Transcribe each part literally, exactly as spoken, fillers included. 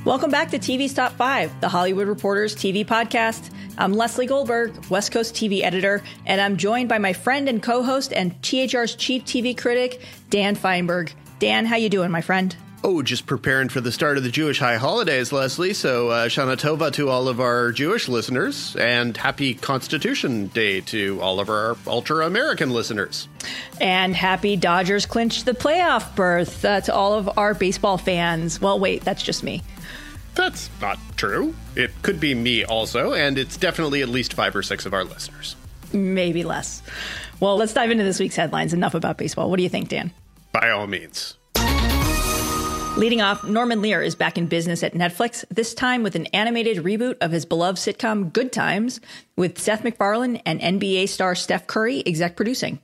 Welcome back to T V's Top five, the Hollywood Reporter's T V podcast. I'm Leslie Goldberg, West Coast T V editor, and I'm joined by my friend and co-host and T H R's chief T V critic, Dan Feinberg. Dan, how you doing, my friend? Oh, just preparing for the start of the Jewish high holidays, Leslie. So uh, Shana Tova to all of our Jewish listeners, and happy Constitution Day to all of our ultra-American listeners. And happy Dodgers clinched the playoff berth uh, to all of our baseball fans. Well, wait, that's just me. That's not true. It could be me also, and it's definitely at least five or six of our listeners. Maybe less. Well, let's dive into this week's headlines. Enough about baseball. What do you think, Dan? By all means. Leading off, Norman Lear is back in business at Netflix, this time with an animated reboot of his beloved sitcom Good Times, with Seth MacFarlane and N B A star Steph Curry exec producing.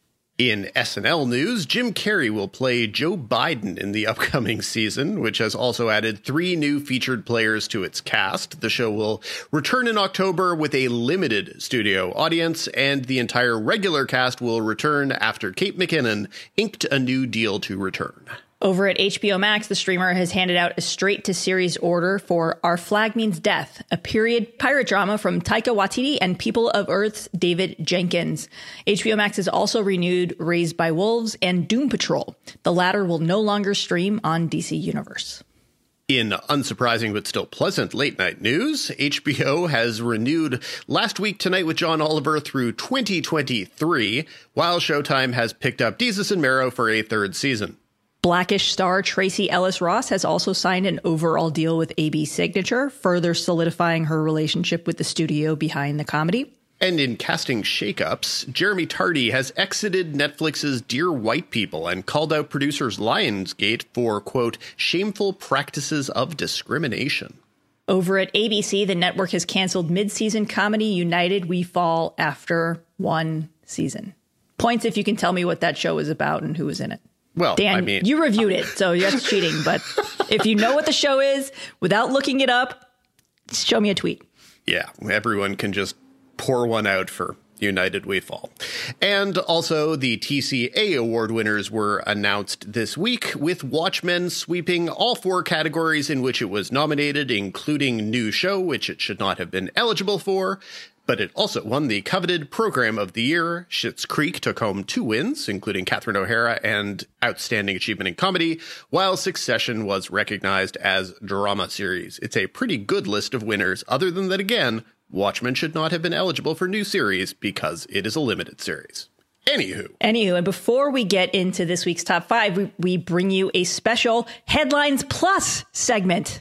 In S N L news, Jim Carrey will play Joe Biden in the upcoming season, which has also added three new featured players to its cast. The show will return in October with a limited studio audience, and the entire regular cast will return after Kate McKinnon inked a new deal to return. Over at H B O Max, the streamer has handed out a straight-to-series order for Our Flag Means Death, a period pirate drama from Taika Waititi and People of Earth's David Jenkins. H B O Max has also renewed Raised by Wolves and Doom Patrol. The latter will no longer stream on D C Universe. In unsurprising but still pleasant late-night news, H B O has renewed Last Week Tonight with John Oliver through twenty twenty-three, while Showtime has picked up Desus and Mero for a third season. Blackish star Tracee Ellis Ross has also signed an overall deal with A B Signature, further solidifying her relationship with the studio behind the comedy. And in casting shakeups, Jeremy Tardy has exited Netflix's Dear White People and called out producers Lionsgate for, quote, shameful practices of discrimination. Over at A B C, the network has canceled mid-season comedy United We Fall after one season. Points if you can tell me what that show is about and who was in it. Well, Dan, I mean, you reviewed it, so that's cheating. But if you know what the show is, without looking it up, show me a tweet. Yeah, everyone can just pour one out for United We Fall. And also, the T C A award winners were announced this week, with Watchmen sweeping all four categories in which it was nominated, including New Show, which it should not have been eligible for. But it also won the coveted Program of the Year. Schitt's Creek took home two wins, including Catherine O'Hara and Outstanding Achievement in Comedy, while Succession was recognized as Drama Series. It's a pretty good list of winners, other than that, again, Watchmen should not have been eligible for new series because it is a limited series. Anywho. Anywho, and before we get into this week's top five, we, we bring you a special Headlines Plus segment.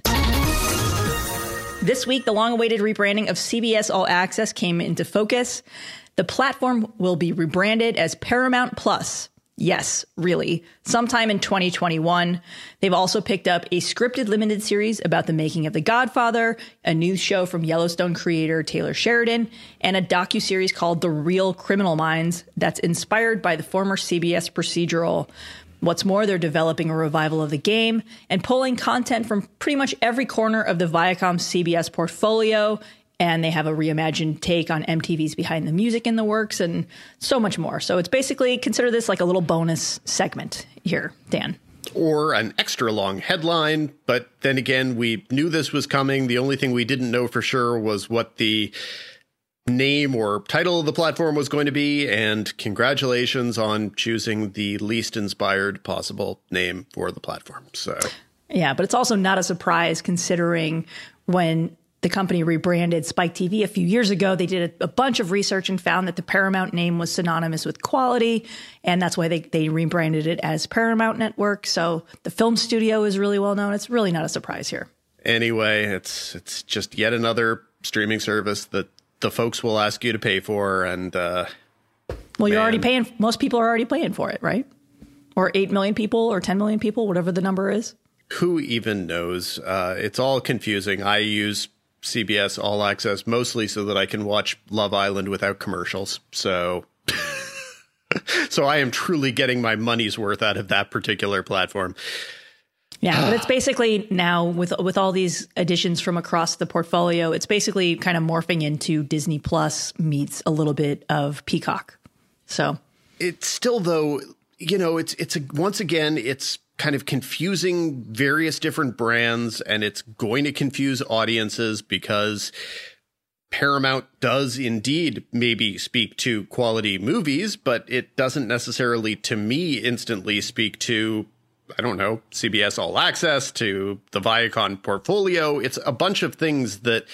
This week, the long-awaited rebranding of C B S All Access came into focus. The platform will be rebranded as Paramount Plus. Yes, really. Sometime in twenty twenty-one. They've also picked up a scripted limited series about the making of The Godfather, a new show from Yellowstone creator Taylor Sheridan, and a docuseries called The Real Criminal Minds that's inspired by the former C B S procedural. What's more, they're developing a revival of the game and pulling content from pretty much every corner of the Viacom C B S portfolio. And they have a reimagined take on M T V's Behind the Music in the works and so much more. So it's basically, consider this like a little bonus segment here, Dan. Or an extra long headline. But then again, we knew this was coming. The only thing we didn't know for sure was what the name or title of the platform was going to be, and congratulations on choosing the least inspired possible name for the platform. So, yeah, but it's also not a surprise considering when the company rebranded Spike T V a few years ago, they did a, a bunch of research and found that the Paramount name was synonymous with quality, and that's why they, they rebranded it as Paramount Network. So the film studio is really well known. It's really not a surprise here. Anyway, it's it's just yet another streaming service that the folks will ask you to pay for, and uh, well, you're man. already paying. Most people are already paying for it, right? Or eight million people, or ten million people, whatever the number is. Who even knows? Uh, it's all confusing. I use C B S All Access mostly so that I can watch Love Island without commercials. So, so I am truly getting my money's worth out of that particular platform. Yeah, but it's basically now with with all these additions from across the portfolio, it's basically kind of morphing into Disney Plus meets a little bit of Peacock. So it's still, though, you know, it's it's a, once again, it's kind of confusing various different brands, and it's going to confuse audiences because Paramount does indeed maybe speak to quality movies, but it doesn't necessarily, to me, instantly speak to, I don't know, C B S All Access, to the Viacom portfolio. It's a bunch of things that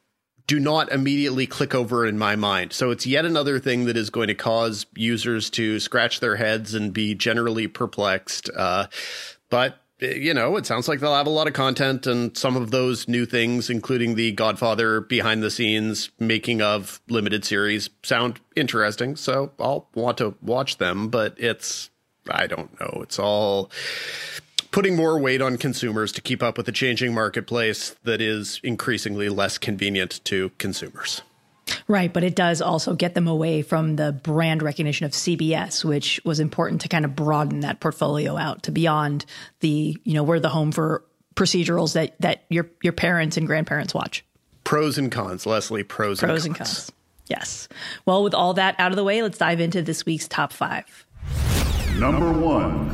do not immediately click over in my mind. So it's yet another thing that is going to cause users to scratch their heads and be generally perplexed. Uh, but, you know, it sounds like they'll have a lot of content, and some of those new things, including the Godfather behind the scenes making of limited series, sound interesting. So I'll want to watch them, but it's, I don't know, it's all putting more weight on consumers to keep up with the changing marketplace that is increasingly less convenient to consumers. Right, but it does also get them away from the brand recognition of C B S, which was important to kind of broaden that portfolio out to beyond the, you know, we're the home for procedurals that that your your parents and grandparents watch. Pros and cons, Leslie, pros, pros and cons. cons. Yes. Well, with all that out of the way, let's dive into this week's top five. Number one.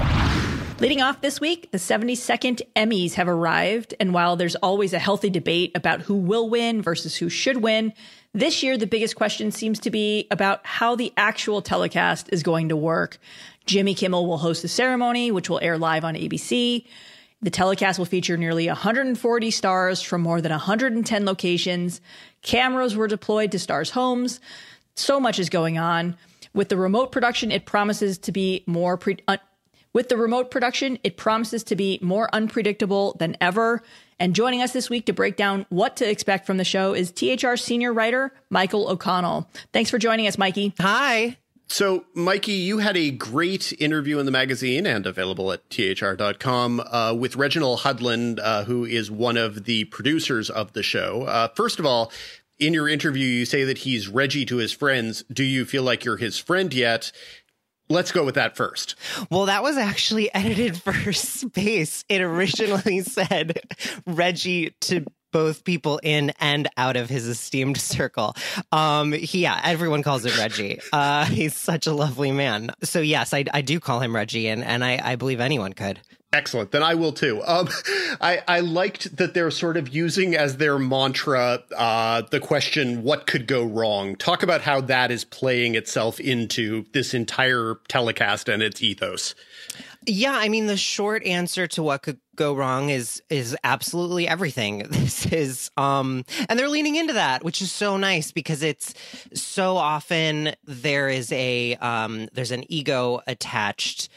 Leading off this week, the seventy-second Emmys have arrived, and while there's always a healthy debate about who will win versus who should win, this year the biggest question seems to be about how the actual telecast is going to work. Jimmy Kimmel will host the ceremony, which will air live on A B C. The telecast will feature nearly one hundred forty stars from more than one hundred ten locations. Cameras were deployed to stars' homes. So much is going on. With the remote production, it promises to be more pre- un- With the remote production, it promises to be more unpredictable than ever. And joining us this week to break down what to expect from the show is T H R senior writer Michael O'Connell. Thanks for joining us, Mikey. Hi. So, Mikey, you had a great interview in the magazine and available at T H R dot com uh, with Reginald Hudlin, uh, who is one of the producers of the show. Uh, first of all, in your interview, you say that he's Reggie to his friends. Do you feel like you're his friend yet? Let's go with that first. Well, that was actually edited for space. It originally said Reggie to both people in and out of his esteemed circle. Um, he, yeah, everyone calls him Reggie. Uh, he's such a lovely man. So yes, I, I do call him Reggie, and, and I, I believe anyone could. Excellent. Then I will too. Um, I, I liked that they're sort of using as their mantra uh, the question, what could go wrong? Talk about how that is playing itself into this entire telecast and its ethos. Yeah, I mean, the short answer to what could go wrong is is absolutely everything. This is, um, and they're leaning into that, which is so nice because it's so often there is a um, there's an ego attached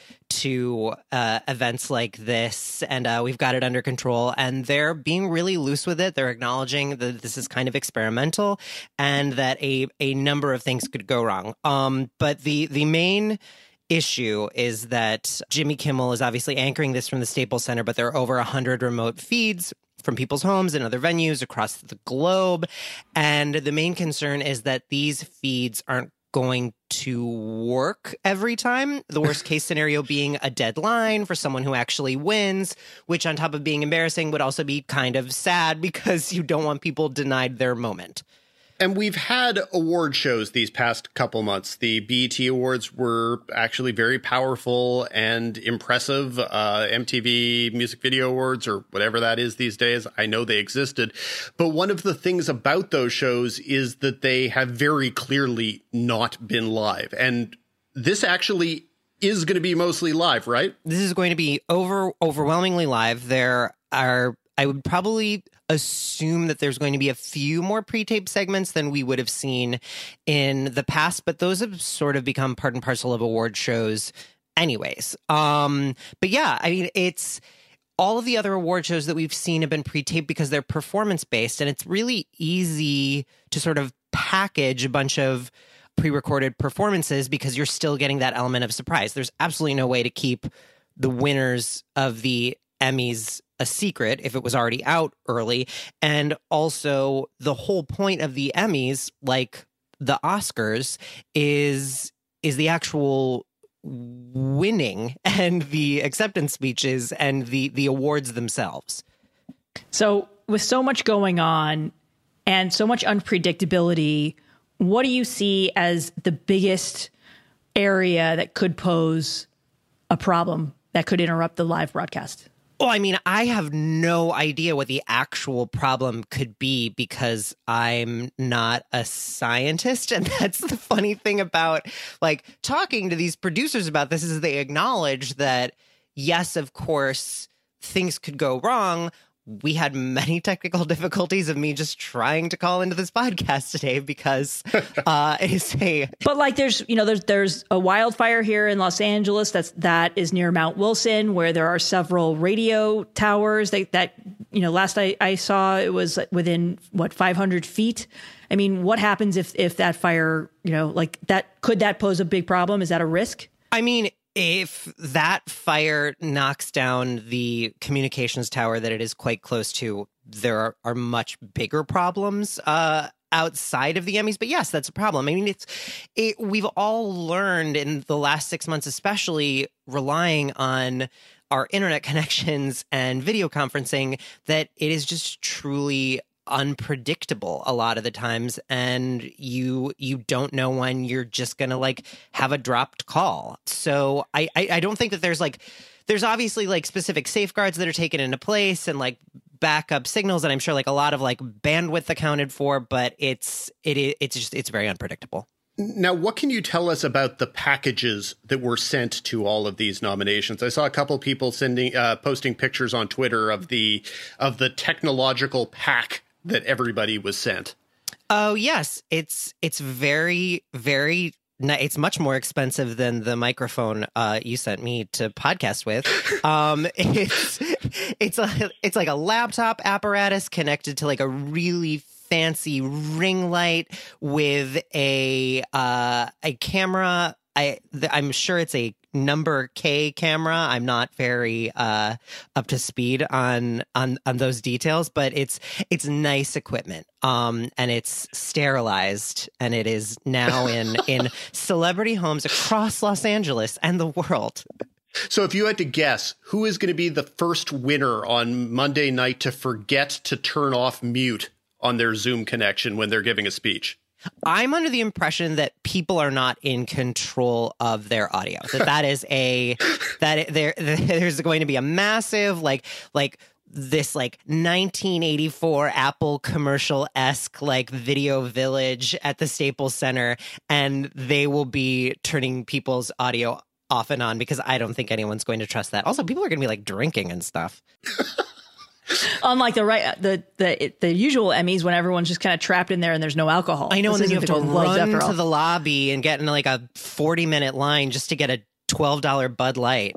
to uh, events like this, and uh, we've got it under control, and they're being really loose with it. They're acknowledging that this is kind of experimental and that a a number of things could go wrong. Um, but the the main issue is that Jimmy Kimmel is obviously anchoring this from the Staples Center, but there are over one hundred remote feeds from people's homes and other venues across the globe. And the main concern is that these feeds aren't going to work every time. The worst case scenario being a deadline for someone who actually wins, which on top of being embarrassing would also be kind of sad because you don't want people denied their moment. And we've had award shows these past couple months. The B E T Awards were actually very powerful and impressive. Uh, M T V Music Video Awards, or whatever that is these days, I know they existed. But one of the things about those shows is that they have very clearly not been live. And this actually is going to be mostly live, right? This is going to be over overwhelmingly live. There are, I would probably assume that there's going to be a few more pre-taped segments than we would have seen in the past, but those have sort of become part and parcel of award shows anyways. Um, but yeah, I mean, it's all of the other award shows that we've seen have been pre-taped because they're performance-based, and it's really easy to sort of package a bunch of pre-recorded performances because you're still getting that element of surprise. There's absolutely no way to keep the winners of the Emmys a secret if it was already out early. And also the whole point of the Emmys, like the Oscars, is is the actual winning and the acceptance speeches and the the awards themselves. So with so much going on and so much unpredictability, what do you see as the biggest area that could pose a problem that could interrupt the live broadcast? Well, I mean, I have no idea what the actual problem could be because I'm not a scientist. And that's the funny thing about like talking to these producers about this is they acknowledge that, yes, of course, things could go wrong. We had many technical difficulties of me just trying to call into this podcast today because uh, it's a. But like, there's you know, there's there's a wildfire here in Los Angeles that's that is near Mount Wilson, where there are several radio towers that that you know. Last I, I saw, it was within what five hundred feet. I mean, what happens if if that fire, you know, like that could that pose a big problem? Is that a risk? I mean. If that fire knocks down the communications tower that it is quite close to, there are, are much bigger problems uh, outside of the Emmys. But yes, that's a problem. I mean, it's it, we've all learned in the last six months, especially relying on our internet connections and video conferencing, that it is just truly unpredictable a lot of the times, and you you don't know when you're just gonna like have a dropped call. So I, I I don't think that there's like there's obviously like specific safeguards that are taken into place and like backup signals, and I'm sure like a lot of like bandwidth accounted for, but it's it it's just it's very unpredictable. Now, what can you tell us about the packages that were sent to all of these nominations? I saw a couple people sending uh, posting pictures on Twitter of the of the technological pack that everybody was sent. Oh, yes. It's it's very, very it's much more expensive than the microphone uh, you sent me to podcast with. Um, it's it's a, it's like a laptop apparatus connected to like a really fancy ring light with a uh, a camera. I I'm sure it's a number K camera. I'm not very uh, up to speed on on on those details, but it's it's nice equipment. Um, and it's sterilized, and it is now in in celebrity homes across Los Angeles and the world. So if you had to guess, who is going to be the first winner on Monday night to forget to turn off mute on their Zoom connection when they're giving a speech? I'm under the impression that people are not in control of their audio. That that is a that there there's going to be a massive like like this like nineteen eighty-four Apple commercial-esque like video village at the Staples Center, and they will be turning people's audio off and on because I don't think anyone's going to trust that. Also, people are going to be like drinking and stuff. Unlike the right the the the usual Emmys when everyone's just kind of trapped in there and there's no alcohol. I know, this and then you have to run to all. the lobby and get in like a forty minute line just to get a twelve dollar Bud Light.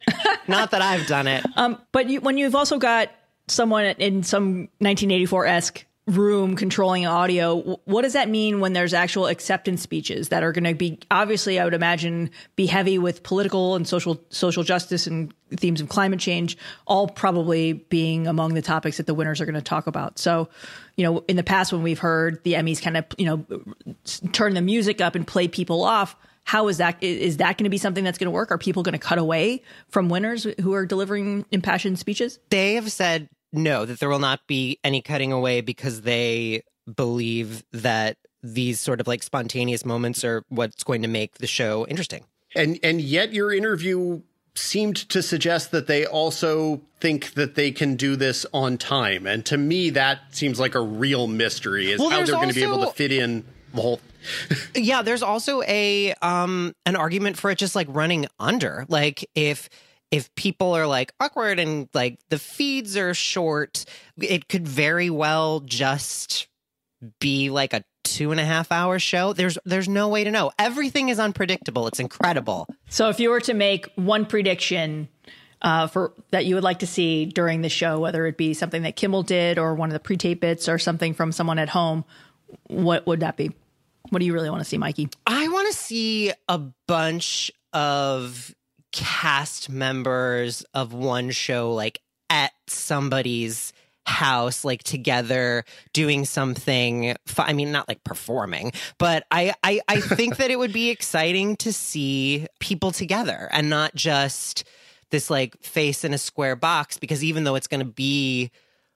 Not that I've done it. Um, but you, when you've also got someone in some nineteen eighty-four-esque room controlling audio, what does that mean when there's actual acceptance speeches that are going to be, obviously, I would imagine, be heavy with political and social social justice and themes of climate change, all probably being among the topics that the winners are going to talk about. So, you know, in the past when we've heard the Emmys kind of, you know, turn the music up and play people off, how is that, is that going to be something that's going to work? Are people going to cut away from winners who are delivering impassioned speeches? They have said no, that there will not be any cutting away because they believe that these sort of like spontaneous moments are what's going to make the show interesting. And and yet your interview seemed to suggest that they also think that they can do this on time. And to me, that seems like a real mystery, is well, how they're going to be able to fit in the whole. Yeah, there's also a um an argument for it just like running under. Like if If people are like awkward and like the feeds are short, it could very well just be like a two and a half hour show. There's there's no way to know. Everything is unpredictable. It's incredible. So if you were to make one prediction uh, for that you would like to see during the show, whether it be something that Kimmel did or one of the pre-tape bits or something from someone at home, what would that be? What do you really want to see, Mikey? I want to see a bunch of cast members of one show like at somebody's house, like together doing something. I mean, not like performing, but I, I, I think that it would be exciting to see people together and not just this like face in a square box, because even though it's going to be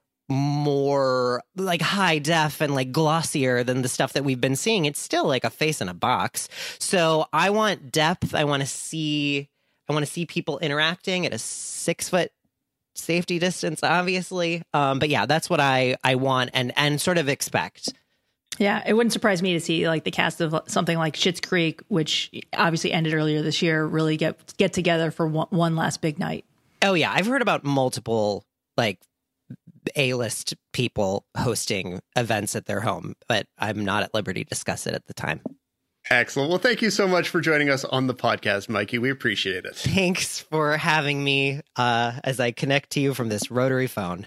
more like high def and like glossier than the stuff that we've been seeing, it's still like a face in a box. So I want depth. I want to see I want to see people interacting at a six foot safety distance, obviously. Um, but yeah, that's what I, I want and, and sort of expect. Yeah, it wouldn't surprise me to see like the cast of something like Schitt's Creek, which obviously ended earlier this year, really get get together for one, one last big night. Oh yeah, I've heard about multiple like A-list people hosting events at their home, but I'm not at liberty to discuss it at the time. Excellent. Well, thank you so much for joining us on the podcast, Mikey. We appreciate it. Thanks for having me uh, as I connect to you from this rotary phone.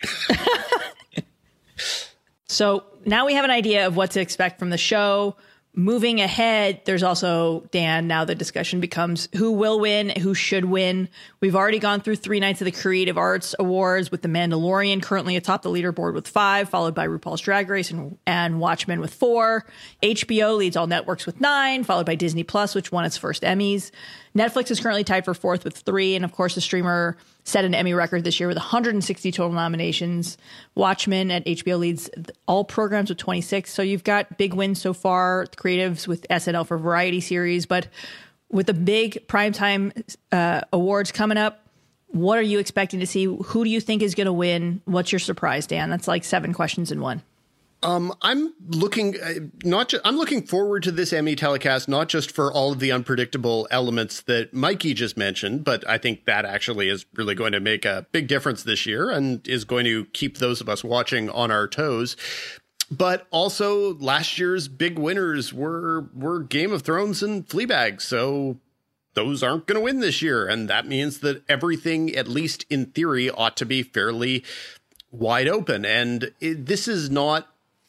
So now we have an idea of what to expect from the show. Moving ahead, there's also, Dan, now the discussion becomes who will win, who should win. We've already gone through three nights of the Creative Arts Awards with The Mandalorian currently atop the leaderboard with five, followed by RuPaul's Drag Race and, and Watchmen with four. H B O leads all networks with nine, followed by Disney Plus, which won its first Emmys. Netflix is currently tied for fourth with three. And of course, the streamer set an Emmy record this year with one hundred sixty total nominations. Watchmen at H B O leads all programs with twenty-six. So you've got big wins so far, the creatives with S N L for variety series. But with the big primetime uh, awards coming up, what are you expecting to see? Who do you think is going to win? What's your surprise, Dan? That's like seven questions in one. Um, I'm looking uh, not. Ju- I'm looking forward to this Emmy telecast, not just for all of the unpredictable elements that Mikey just mentioned, but I think that actually is really going to make a big difference this year and is going to keep those of us watching on our toes. But also, last year's big winners were were Game of Thrones and Fleabag, so those aren't going to win this year, and that means that everything, at least in theory, ought to be fairly wide open. And it, this is not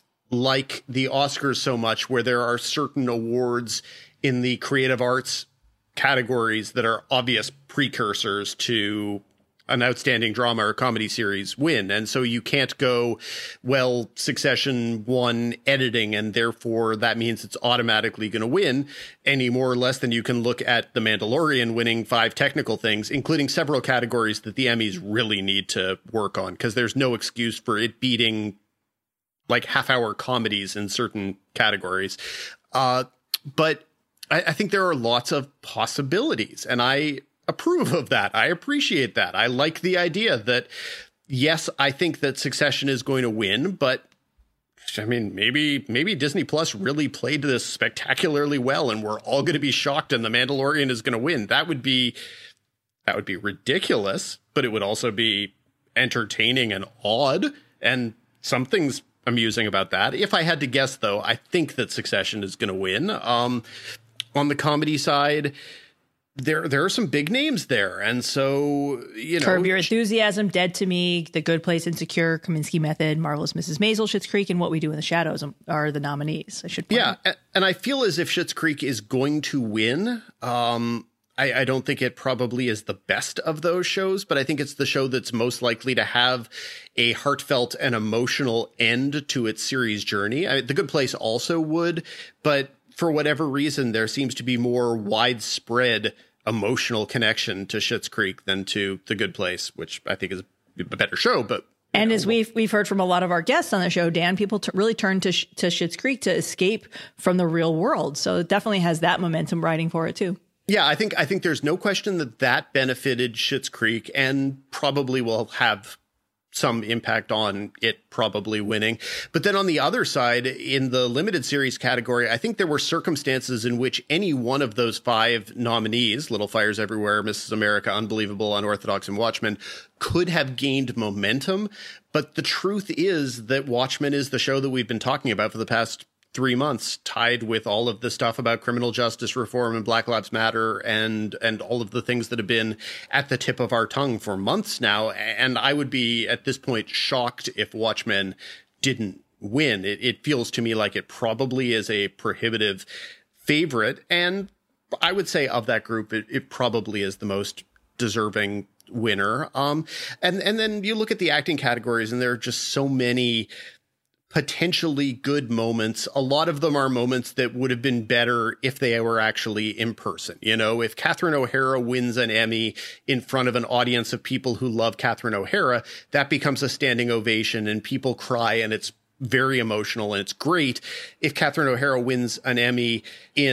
like the Oscars so much, where there are certain awards in the creative arts categories that are obvious precursors to an outstanding drama or comedy series win. And so you can't go, well, Succession won editing, and therefore that means it's automatically going to win, any more or less than you can look at The Mandalorian winning five technical things, including several categories that the Emmys really need to work on, because there's no excuse for it beating like half hour comedies in certain categories. Uh, but I, I think there are lots of possibilities, and I approve of that. I appreciate that. I like the idea that, yes, I think that Succession is going to win, but I mean, maybe, maybe Disney Plus really played this spectacularly well and we're all going to be shocked and The Mandalorian is going to win. That would be, that would be ridiculous, but it would also be entertaining and odd, and something's amusing about that. If I had to guess, though, I think that Succession is going to win. Um, on the comedy side, there there are some big names there, and so you know, Curb Your Enthusiasm, Dead to Me, The Good Place, Insecure, Kaminsky Method, Marvelous Missus Maisel, Schitt's Creek, and What We Do in the Shadows are the nominees. I should point yeah, out. And I feel as if Schitt's Creek is going to win. Um, I, I don't think it probably is the best of those shows, but I think it's the show that's most likely to have a heartfelt and emotional end to its series journey. I, The Good Place also would, but for whatever reason, there seems to be more widespread emotional connection to Schitt's Creek than to The Good Place, which I think is a better show. But and know, as we've we've heard from a lot of our guests on the show, Dan, people t- really turn to sh- to Schitt's Creek to escape from the real world. So it definitely has that momentum riding for it too. Yeah, I think I think there's no question that that benefited Schitt's Creek and probably will have some impact on it probably winning. But then on the other side, in the limited series category, I think there were circumstances in which any one of those five nominees, Little Fires Everywhere, Missus America, Unbelievable, Unorthodox, and Watchmen, could have gained momentum. But the truth is that Watchmen is the show that we've been talking about for the past three months, tied with all of the stuff about criminal justice reform and Black Lives Matter and and all of the things that have been at the tip of our tongue for months now. And I would be, at this point, shocked if Watchmen didn't win. It, it feels to me like it probably is a prohibitive favorite. And I would say of that group, it, it probably is the most deserving winner. Um, and, and then you look at the acting categories, and there are just so many potentially good moments. A lot of them are moments that would have been better if they were actually in person. You know, if Catherine O'Hara wins an Emmy in front of an audience of people who love Catherine O'Hara, that becomes a standing ovation and people cry and it's very emotional and it's great. If Catherine O'Hara wins an Emmy in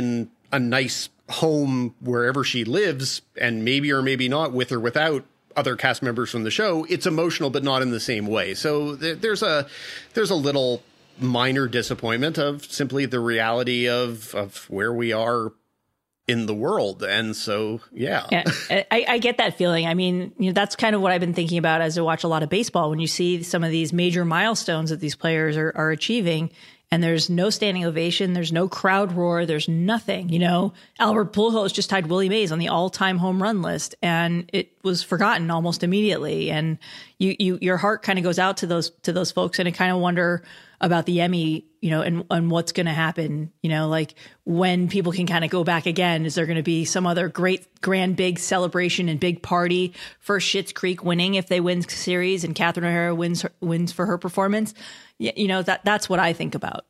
a nice home wherever she lives, and maybe or maybe not with or without other cast members from the show, it's emotional, but not in the same way. So th- there's a there's a little minor disappointment of simply the reality of of where we are in the world. And so, yeah. yeah I, I get that feeling. I mean, you know, that's kind of what I've been thinking about as I watch a lot of baseball. When you see some of these major milestones that these players are, are achieving, and there's no standing ovation, there's no crowd roar, there's nothing. You know, Albert Pujols just tied Willie Mays on the all-time home run list, and it was forgotten almost immediately. And you, you, your heart kind of goes out to those to those folks, and I kind of wonder about the Emmy, you know, and, and what's going to happen, you know, like when people can kind of go back again. Is there going to be some other great, grand, big celebration and big party for Schitt's Creek winning if they win series and Catherine O'Hara wins wins for her performance? Yeah, you know, that that's what I think about.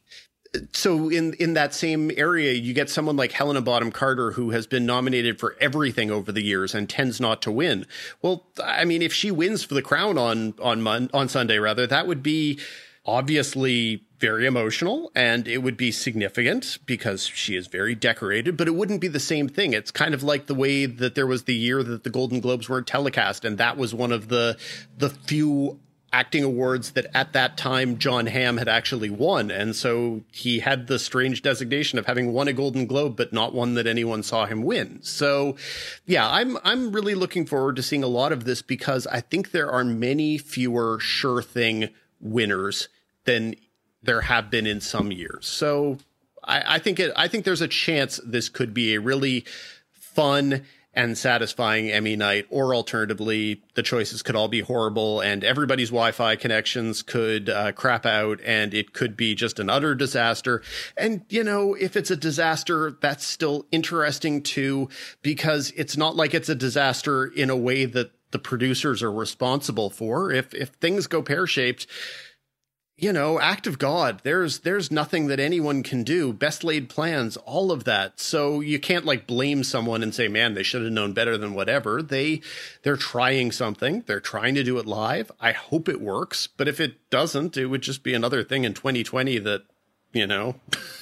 So in, in that same area, you get someone like Helena Bonham Carter, who has been nominated for everything over the years and tends not to win. Well, I mean, if she wins for the crown on on Mon- on Sunday, rather, that would be obviously very emotional, and it would be significant because she is very decorated, but it wouldn't be the same thing. It's kind of like the way that there was the year that the Golden Globes weren't telecast, and that was one of the the few acting awards that at that time John Hamm had actually won. And so he had the strange designation of having won a Golden Globe, but not one that anyone saw him win. So yeah, I'm, I'm really looking forward to seeing a lot of this, because I think there are many fewer sure thing winners than there have been in some years. So I, I think it, I think there's a chance this could be a really fun and satisfying Emmy night, or alternatively, the choices could all be horrible and everybody's Wi-Fi connections could uh, crap out, and it could be just an utter disaster. And, you know, if it's a disaster, that's still interesting too, because it's not like it's a disaster in a way that the producers are responsible for. If, if things go pear-shaped, you know, act of God, there's there's nothing that anyone can do. Best laid plans, all of that. So you can't like blame someone and say, man, they should have known better than whatever. They they're trying something. They're trying to do it live. I hope it works. But if it doesn't, it would just be another thing in twenty twenty that, you know,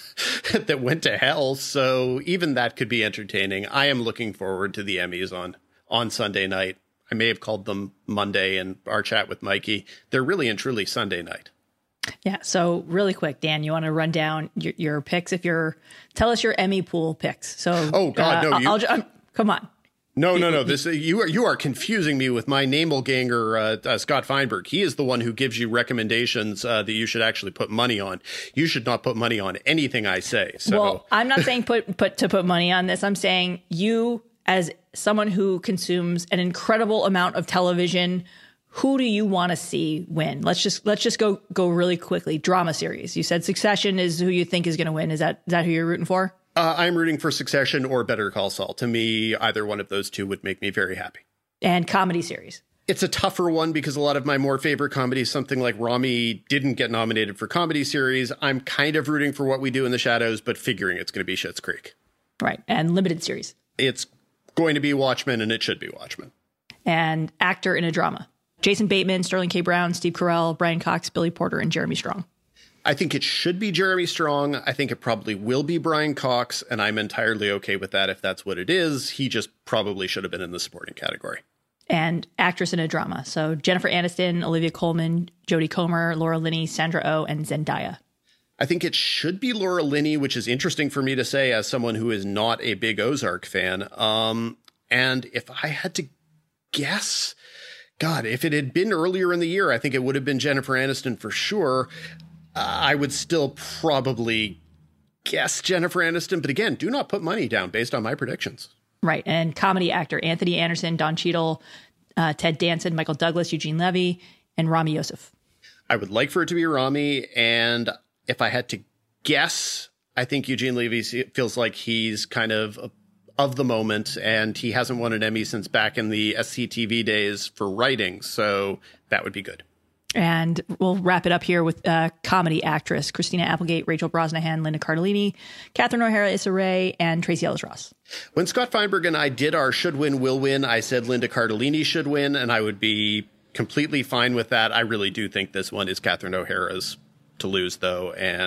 that went to hell. So even that could be entertaining. I am looking forward to the Emmys on on Sunday night. I may have called them Monday in our chat with Mikey. They're really and truly Sunday night. Yeah. So really quick, Dan, you want to run down your, your picks? If you're, tell us your Emmy pool picks. So, oh God, uh, no, you, I'll, I'll, come on. No, no, no. This you are you are confusing me with my namelganger, uh, uh, Scott Feinberg. He is the one who gives you recommendations uh, that you should actually put money on. You should not put money on anything I say. So, well, I'm not saying put put to put money on this. I'm saying you, as someone who consumes an incredible amount of television, who do you want to see win? Let's just let's just go go really quickly. Drama series. You said Succession is who you think is going to win. Is that is that who you're rooting for? Uh, I'm rooting for Succession or Better Call Saul. To me, either one of those two would make me very happy. And comedy series. It's a tougher one because a lot of my more favorite comedies, something like Rami, didn't get nominated for comedy series. I'm kind of rooting for What We Do in the Shadows, but figuring it's going to be Schitt's Creek. Right. And limited series. It's going to be Watchmen, and it should be Watchmen. And actor in a drama. Jason Bateman, Sterling K. Brown, Steve Carell, Brian Cox, Billy Porter, and Jeremy Strong. I think it should be Jeremy Strong. I think it probably will be Brian Cox, and I'm entirely okay with that if that's what it is. He just probably should have been in the supporting category. And actress in a drama. So Jennifer Aniston, Olivia Colman, Jodie Comer, Laura Linney, Sandra Oh, and Zendaya. I think it should be Laura Linney, which is interesting for me to say as someone who is not a big Ozark fan. Um, and if I had to guess... God, if it had been earlier in the year, I think it would have been Jennifer Aniston for sure. Uh, I would still probably guess Jennifer Aniston. But again, do not put money down based on my predictions. Right. And comedy actor Anthony Anderson, Don Cheadle, uh, Ted Danson, Michael Douglas, Eugene Levy, and Rami Youssef. I would like for it to be Rami. And if I had to guess, I think Eugene Levy feels like he's kind of a of the moment, and he hasn't won an Emmy since back in the S C T V days for writing, so that would be good. And we'll wrap it up here with uh, comedy actress Christina Applegate, Rachel Brosnahan, Linda Cardellini, Catherine O'Hara, Issa Rae, and Tracy Ellis Ross. When Scott Feinberg and I did our should win, will win, I said Linda Cardellini should win, and I would be completely fine with that. I really do think this one is Catherine O'Hara's to lose, though, and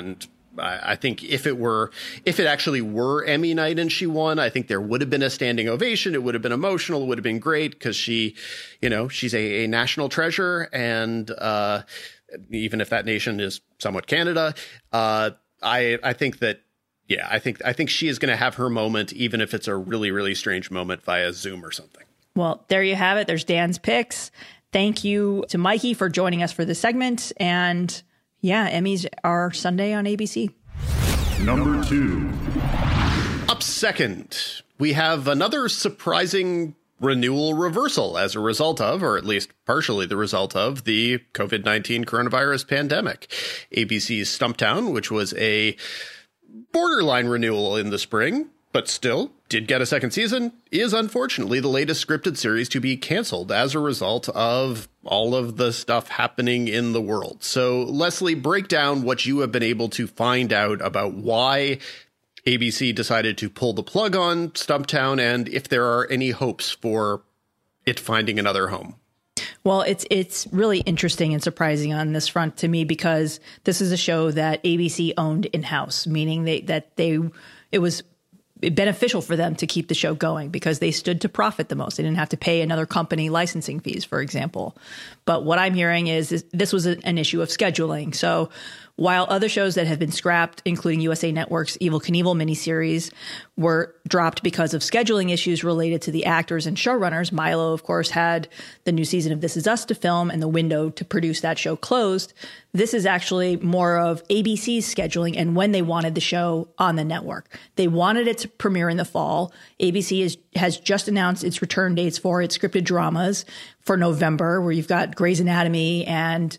I, I think if it were, if it actually were Emmy night and she won, I think there would have been a standing ovation. It would have been emotional. It would have been great because she, you know, she's a, a national treasure. And uh, even if that nation is somewhat Canada, uh, I I think that, yeah, I think I think she is going to have her moment, even if it's a really, really strange moment via Zoom or something. Well, there you have it. There's Dan's picks. Thank you to Mikey for joining us for this segment. And yeah, Emmys are Sunday on A B C. Number two. Up second, we have another surprising renewal reversal as a result of, or at least partially the result of, the COVID nineteen coronavirus pandemic. A B C's Stumptown, which was a borderline renewal in the spring, but still did get a second season, is unfortunately the latest scripted series to be canceled as a result of all of the stuff happening in the world. So, Leslie, break down what you have been able to find out about why A B C decided to pull the plug on Stumptown and if there are any hopes for it finding another home. Well, it's it's really interesting and surprising on this front to me because this is a show that A B C owned in-house, meaning they, that they it was beneficial for them to keep the show going because they stood to profit the most. They didn't have to pay another company licensing fees, for example. But what I'm hearing is, is this was an issue of scheduling. So while other shows that have been scrapped, including U S A Network's Evel Knievel miniseries, were dropped because of scheduling issues related to the actors and showrunners, Milo, of course, had the new season of This Is Us to film and the window to produce that show closed. This is actually more of A B C's scheduling and when they wanted the show on the network. They wanted it to premiere in the fall. A B C is, has just announced its return dates for its scripted dramas for November, where you've got Grey's Anatomy and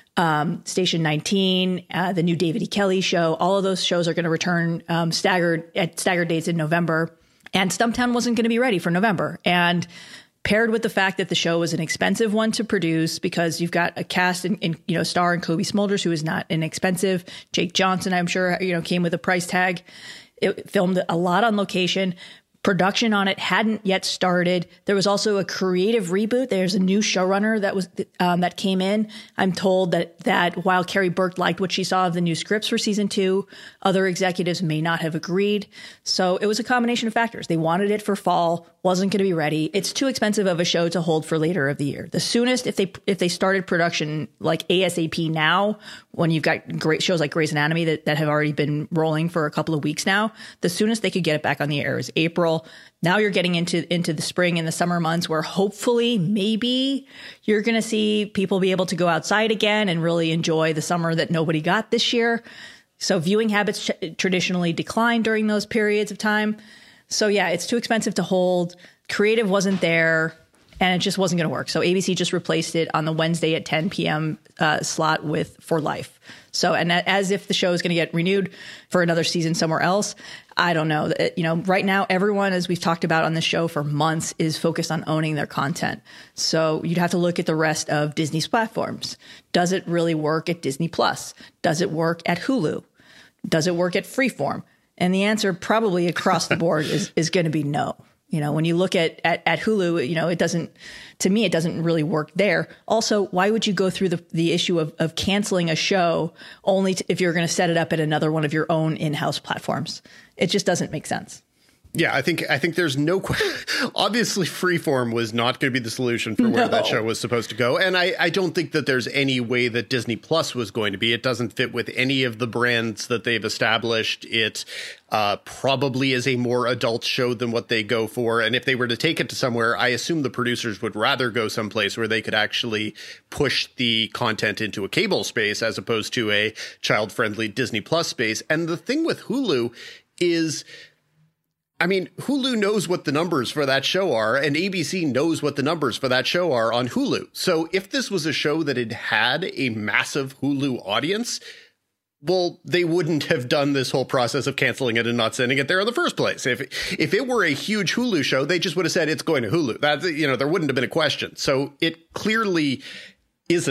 Um, Station nineteen, uh, the new David E. Kelly show. All of those shows are going to return um, staggered at staggered dates in November. And Stumptown wasn't going to be ready for November. And paired with the fact that the show was an expensive one to produce because you've got a cast and, and you know, star in Kobe Smulders, who is not inexpensive. Jake Johnson, I'm sure, you know, came with a price tag. It filmed a lot on location. Production on it hadn't yet started. There was also a creative reboot. There's a new showrunner that was um, that came in. I'm told that that while Carrie Burke liked what she saw of the new scripts for season two, other executives may not have agreed. So it was a combination of factors. They wanted it for fall, wasn't going to be ready. It's too expensive of a show to hold for later of the year. The soonest, if they if they started production like ASAP now, when you've got great shows like Grey's Anatomy that, that have already been rolling for a couple of weeks now, the soonest they could get it back on the air is April. Now you're getting into into the spring and the summer months where hopefully maybe you're going to see people be able to go outside again and really enjoy the summer that nobody got this year. So viewing habits ch- traditionally decline during those periods of time. So yeah, it's too expensive to hold. Creative wasn't there and it just wasn't going to work. So A B C just replaced it on the Wednesday at ten p.m. Uh, slot with For Life. So, and as if the show is going to get renewed for another season somewhere else, I don't know. You know, right now, everyone, as we've talked about on the show for months, is focused on owning their content. So you'd have to look at the rest of Disney's platforms. Does it really work at Disney Plus? Does it work at Hulu? Does it work at Freeform? And the answer probably across the board is, is going to be no. You know, when you look at, at, at Hulu, you know, it doesn't, to me, it doesn't really work there. Also, why would you go through the, the issue of, of canceling a show only to, if you're going to set it up at another one of your own in-house platforms? It just doesn't make sense. Yeah, I think I think there's no obviously Freeform was not going to be the solution for where No. that show was supposed to go. And I, I don't think that there's any way that Disney Plus was going to be. It doesn't fit with any of the brands that they've established. It uh, probably is a more adult show than what they go for. And if they were to take it to somewhere, I assume the producers would rather go someplace where they could actually push the content into a cable space as opposed to a child-friendly Disney Plus space. And the thing with Hulu is, I mean, Hulu knows what the numbers for that show are, and A B C knows what the numbers for that show are on Hulu. So if this was a show that had had a massive Hulu audience, well, they wouldn't have done this whole process of canceling it and not sending it there in the first place. If if it were a huge Hulu show, they just would have said it's going to Hulu. That, you know, there wouldn't have been a question. So it clearly isn't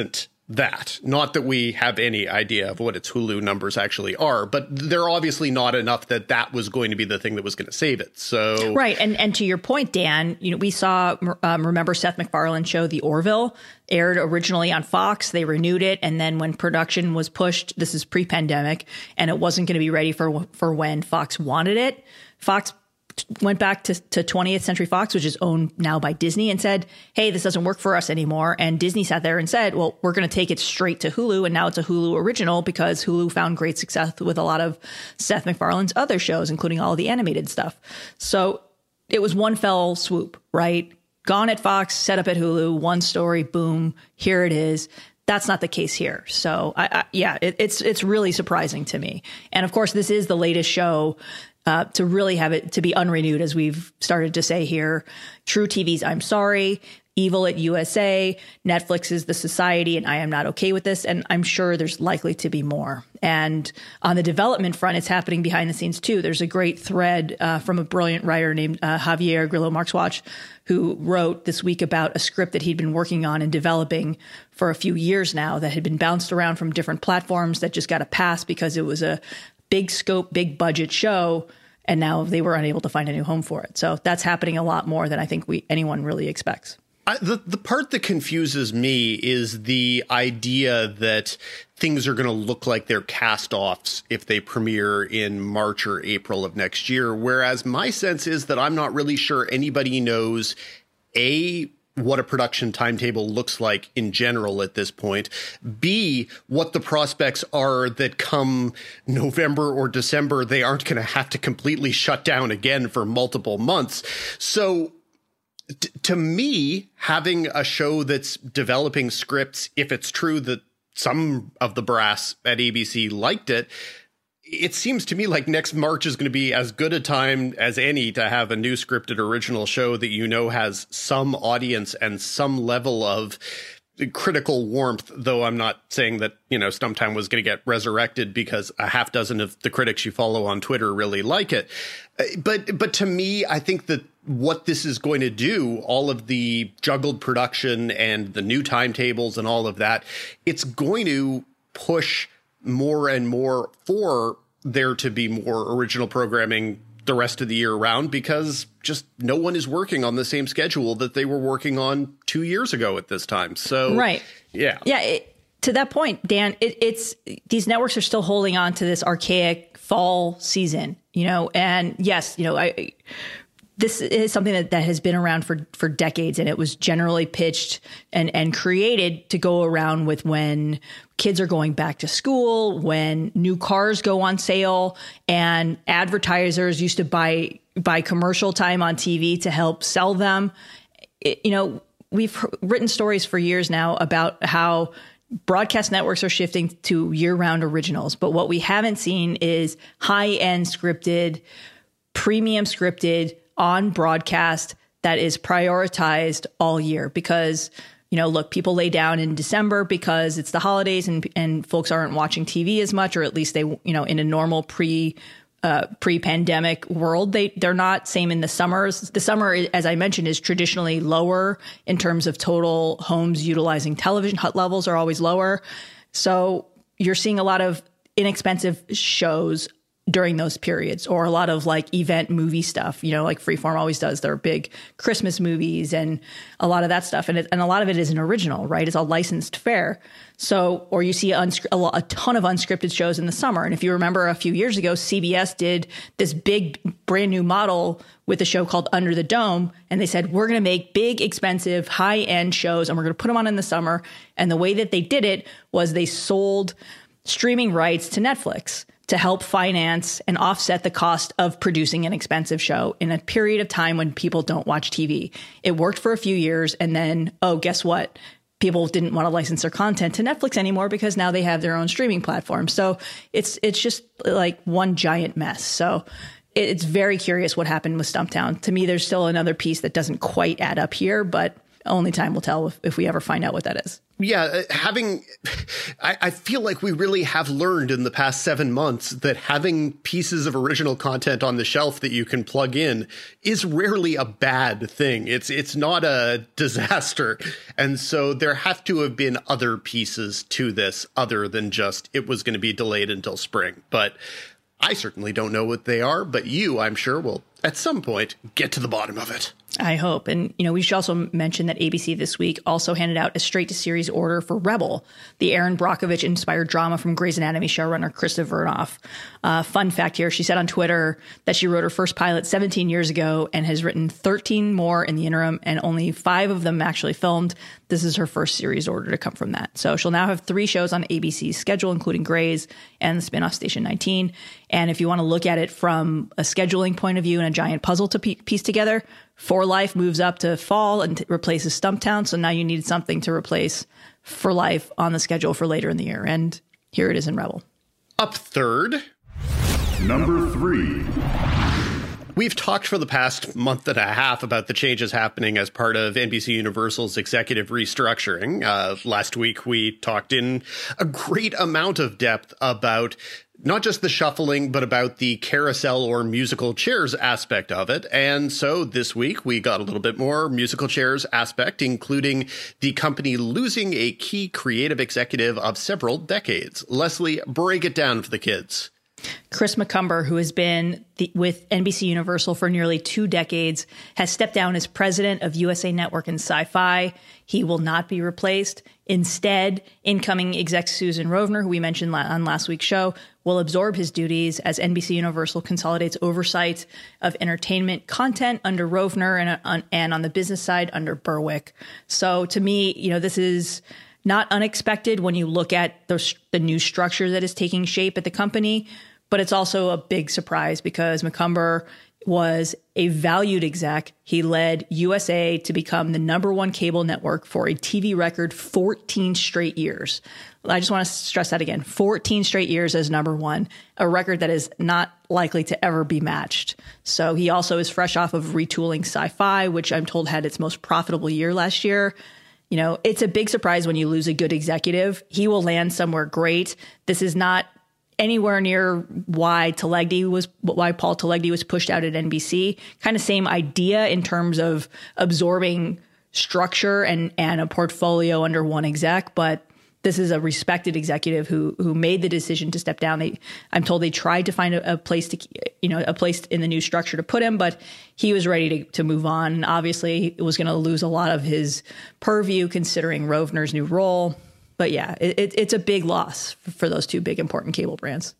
that. Not that we have any idea of what its Hulu numbers actually are, but they're obviously not enough that that was going to be the thing that was going to save it. So right, and and to your point, Dan, you know, we saw um, remember Seth MacFarlane's show The Orville aired originally on Fox. They renewed it, and then when production was pushed, this is pre-pandemic, and it wasn't going to be ready for for when Fox wanted it. Fox went back to, to twentieth Century Fox, which is owned now by Disney, and said, hey, this doesn't work for us anymore. And Disney sat there and said, well, we're going to take it straight to Hulu. And now it's a Hulu original because Hulu found great success with a lot of Seth MacFarlane's other shows, including all the animated stuff. So it was one fell swoop, right? Gone at Fox, set up at Hulu, one story, boom, here it is. That's not the case here. So, I, I, yeah, it, it's it's really surprising to me. And of course, this is the latest show uh, to really have it to be unrenewed, as we've started to say here. True T V's I'm Sorry, Evil at U S A, Netflix's The Society, and I Am Not Okay with This. And I'm sure there's likely to be more. And on the development front, it's happening behind the scenes, too. There's a great thread uh, from a brilliant writer named uh, Javier Grillo-Marxuach, who wrote this week about a script that he'd been working on and developing for a few years now that had been bounced around from different platforms that just got a pass because it was a big scope, big budget show. And now they were unable to find a new home for it. So that's happening a lot more than I think we anyone really expects. I, the the part that confuses me is the idea that things are going to look like they're cast-offs if they premiere in March or April of next year, whereas my sense is that I'm not really sure anybody knows, A, what a production timetable looks like in general at this point, B, what the prospects are that come November or December, they aren't going to have to completely shut down again for multiple months. So T- to me, having a show that's developing scripts, if it's true that some of the brass at A B C liked it, it seems to me like next March is going to be as good a time as any to have a new scripted original show that you know has some audience and some level of critical warmth, though I'm not saying that, you know, Stumptown was going to get resurrected because a half dozen of the critics you follow on Twitter really like it. But but to me, I think that what this is going to do, all of the juggled production and the new timetables and all of that, it's going to push more and more for there to be more original programming the rest of the year round, because just no one is working on the same schedule that they were working on two years ago at this time. So, right. Yeah. Yeah. It, to that point, Dan, it, it's these networks are still holding on to this archaic fall season, you know, and yes, you know, I, this is something that, that has been around for, for decades, and it was generally pitched and, and created to go around with when kids are going back to school, when new cars go on sale, and advertisers used to buy buy commercial time on T V to help sell them. It, you know, we've written stories for years now about how broadcast networks are shifting to year-round originals, but what we haven't seen is high-end scripted, premium scripted, on broadcast that is prioritized all year, because, you know, look, people lay down in December because it's the holidays and and folks aren't watching T V as much, or at least they, you know, in a normal pre uh, pre-pandemic world, they they're not. Same in the summers. The summer, as I mentioned, is traditionally lower in terms of total homes utilizing television. Hut levels are always lower. So you're seeing a lot of inexpensive shows during those periods, or a lot of like event movie stuff, you know, like Freeform always does their big Christmas movies and a lot of that stuff. And it, and a lot of it is an original, right? It's all licensed fare. So, or you see unscri- a, a ton of unscripted shows in the summer. And if you remember a few years ago, C B S did this big brand new model with a show called Under the Dome. And they said, we're going to make big, expensive, high end shows and we're going to put them on in the summer. And the way that they did it was they sold streaming rights to Netflix to help finance and offset the cost of producing an expensive show in a period of time when people don't watch T V. It worked for a few years, and then, oh, guess what? People didn't want to license their content to Netflix anymore because now they have their own streaming platform. So it's it's just like one giant mess. So it's very curious what happened with Stumptown. To me, there's still another piece that doesn't quite add up here, but only time will tell if, if we ever find out what that is. Yeah, having, I, I feel like we really have learned in the past seven months that having pieces of original content on the shelf that you can plug in is rarely a bad thing. It's it's not a disaster. And so there have to have been other pieces to this other than just it was going to be delayed until spring. But I certainly don't know what they are, but you, I'm sure, will at some point get to the bottom of it. I hope. And, you know, we should also mention that A B C this week also handed out a straight-to-series order for Rebel, the Aaron Brockovich-inspired drama from Grey's Anatomy showrunner Krista Vernoff. Uh, fun fact here, she said on Twitter that she wrote her first pilot seventeen years ago and has written thirteen more in the interim, and only five of them actually filmed. This is her first series order to come from that. So she'll now have three shows on A B C's schedule, including Grey's and the spinoff Station nineteen. And if you want to look at it from a scheduling point of view and a giant puzzle to piece together, For Life moves up to fall and t- replaces Stumptown. So now you need something to replace For Life on the schedule for later in the year. And here it is in Rebel. Up third. Number three. We've talked for the past month and a half about the changes happening as part of N B C Universal's executive restructuring. Uh, last week, we talked in a great amount of depth about not just the shuffling, but about the carousel or musical chairs aspect of it. And so this week, we got a little bit more musical chairs aspect, including the company losing a key creative executive of several decades. Leslie, break it down for the kids. Chris McCumber, who has been the, with N B C Universal for nearly two decades, has stepped down as president of U S A Network and Sci-Fi. He will not be replaced. Instead, incoming exec Susan Rovner, who we mentioned la- on last week's show, will absorb his duties as N B C Universal consolidates oversight of entertainment content under Rovner and on, and on the business side under Berwick. So to me, you know, this is not unexpected when you look at the, the new structure that is taking shape at the company, but it's also a big surprise because McCumber was a valued exec. He led U S A to become the number one cable network for a T V record fourteen straight years. I just want to stress that again, fourteen straight years as number one, a record that is not likely to ever be matched. So he also is fresh off of retooling Sci-Fi, which I'm told had its most profitable year last year. You know, it's a big surprise when you lose a good executive. He will land somewhere great. This is not anywhere near why Telegdi was, why Paul Telegdi was pushed out at N B C. Kind of same idea in terms of absorbing structure and, and a portfolio under one exec, but this is a respected executive who who made the decision to step down. They, I'm told they tried to find a, a place to, you know, a place in the new structure to put him, but he was ready to, to move on. And obviously, it was going to lose a lot of his purview considering Rovner's new role. But yeah, it, it's a big loss for those two big important cable brands.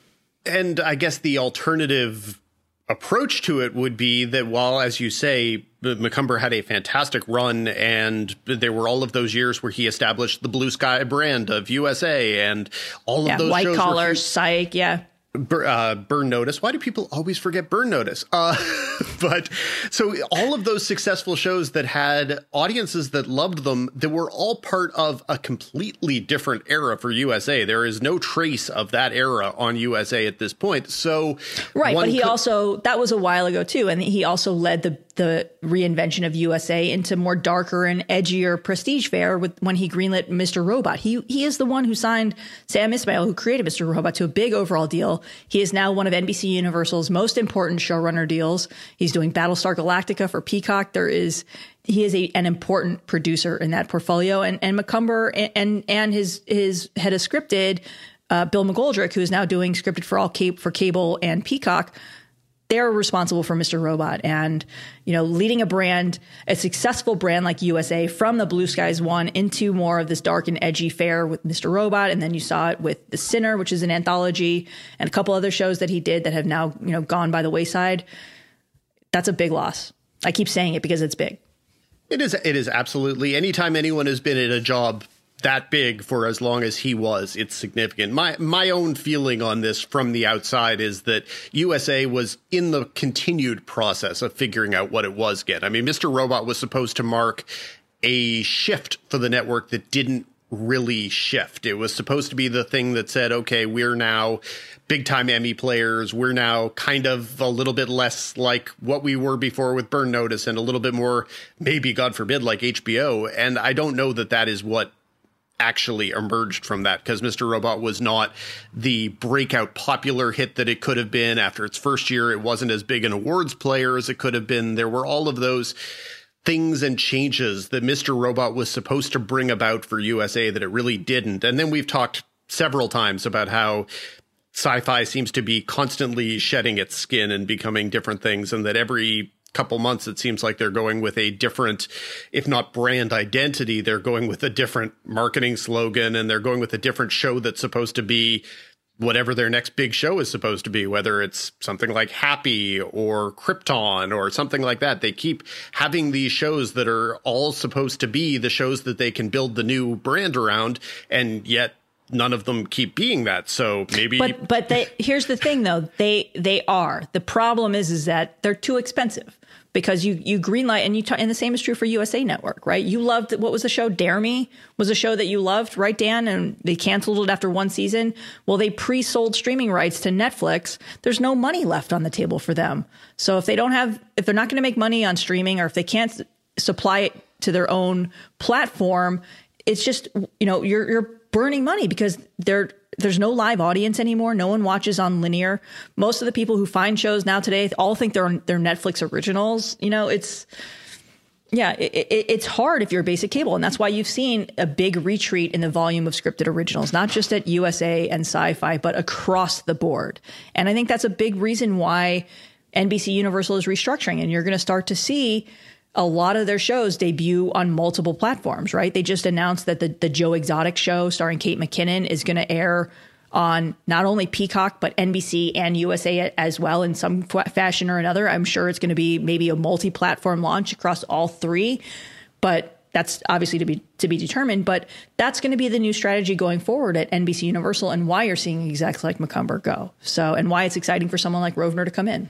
And I guess the alternative approach to it would be that while, as you say, McCumber had a fantastic run and there were all of those years where he established the Blue Sky brand of U S A and all yeah, of those white shows collar, were, psych, yeah. Uh, Burn Notice. Why do people always forget Burn Notice? Uh, but so all of those successful shows that had audiences that loved them, that were all part of a completely different era for U S A. There is no trace of that era on U S A at this point. So right, but he could- also, that was a while ago too, and he also led the the reinvention of U S A into more darker and edgier prestige fare with when he greenlit Mister Robot. He he is the one who signed Sam Ismail, who created Mister Robot, to a big overall deal. He is now one of N B C Universal's most important showrunner deals. He's doing Battlestar Galactica for Peacock. There is he is a, an important producer in that portfolio, and and McCumber and and, and his his head of scripted, uh, Bill McGoldrick, who is now doing scripted for all cable, for cable and Peacock. They're responsible for Mister Robot, and, you know, leading a brand, a successful brand like U S A from the Blue Skies one into more of this dark and edgy fare with Mister Robot. And then you saw it with The Sinner, which is an anthology, and a couple other shows that he did that have now, you know, gone by the wayside. That's a big loss. I keep saying it because it's big. It is. It is absolutely. Anytime anyone has been at a job that big for as long as he was, it's significant. My my own feeling on this from the outside is that U S A was in the continued process of figuring out what it was again. I mean, Mister Robot was supposed to mark a shift for the network that didn't really shift. It was supposed to be the thing that said, okay, we're now big time Emmy players. We're now kind of a little bit less like what we were before with Burn Notice, and a little bit more, maybe, God forbid, like H B O. And I don't know that that is what actually emerged from that, because Mister Robot was not the breakout popular hit that it could have been. After its first year, it wasn't as big an awards player as it could have been. There were all of those things and changes that Mister Robot was supposed to bring about for U S A that it really didn't. And then we've talked several times about how sci-fi seems to be constantly shedding its skin and becoming different things, and that every couple months it seems like they're going with a different, if not brand identity, they're going with a different marketing slogan, and they're going with a different show that's supposed to be whatever their next big show is supposed to be, whether it's something like Happy or Krypton or something like that. They keep having these shows that are all supposed to be the shows that they can build the new brand around, and yet none of them keep being that. So maybe, but but they, here's the thing, though, they they are. The problem is is that they're too expensive, because you you greenlight, and you t- and the same is true for U S A Network, right? You loved, what was the show? Dare Me was a show that you loved, right, Dan? And they canceled it after one season. Well, they pre-sold streaming rights to Netflix. There's no money left on the table for them. So if they don't have, if they're not going to make money on streaming, or if they can't supply it to their own platform, it's just, you know, you're you're burning money, because they're there's no live audience anymore. No one watches on linear. Most of the people who find shows now today all think they're they're Netflix originals. You know, it's yeah, it, it, it's hard if you're a basic cable, and that's why you've seen a big retreat in the volume of scripted originals, not just at U S A and Sci-Fi, but across the board. And I think that's a big reason why N B C Universal is restructuring, and you're going to start to see a lot of their shows debut on multiple platforms, right? They just announced that the, the Joe Exotic show starring Kate McKinnon is going to air on not only Peacock, but N B C and U S A as well, in some fashion or another. I'm sure it's going to be maybe a multi-platform launch across all three, but that's obviously to be to be determined. But that's going to be the new strategy going forward at N B C Universal, and why you're seeing execs like McCumber go. So, and why it's exciting for someone like Rovner to come in.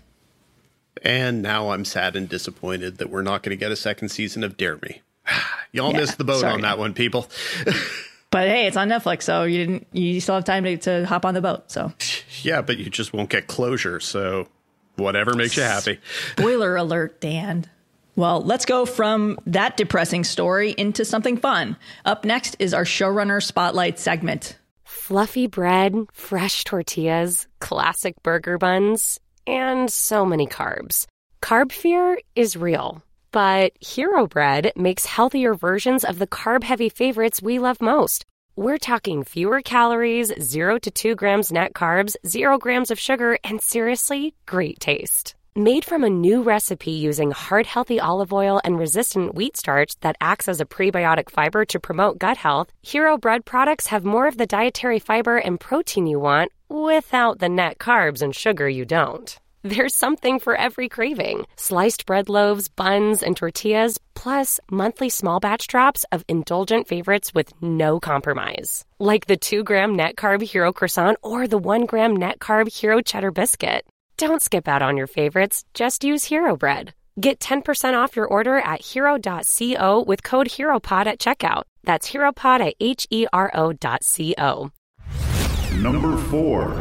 And now I'm sad and disappointed that we're not going to get a second season of Dare Me. Y'all Yeah, missed the boat sorry. on that one, people. But hey, it's on Netflix, so you didn't. You still have time to, to hop on the boat. So Yeah, but you just won't get closure. So whatever makes you happy. spoiler alert, Dan. Well, let's go from that depressing story into something fun. Up next is our showrunner spotlight segment. Fluffy bread, fresh tortillas, classic burger buns, and so many carbs. Carb fear is real, but Hero Bread makes healthier versions of the carb-heavy favorites we love most. We're talking fewer calories, zero to two grams net carbs, zero grams of sugar, and seriously, great taste. Made from a new recipe using heart-healthy olive oil and resistant wheat starch that acts as a prebiotic fiber to promote gut health, Hero Bread products have more of the dietary fiber and protein you want without the net carbs and sugar you don't. There's something for every craving. Sliced bread loaves, buns, and tortillas, plus monthly small batch drops of indulgent favorites with no compromise. Like the two gram net carb Hero Croissant or the one gram net carb Hero Cheddar Biscuit. Don't skip out on your favorites. Just use Hero Bread. Get ten percent off your order at hero dot co with code HeroPod at checkout. That's HeroPod at H E R O dot C O. Number four.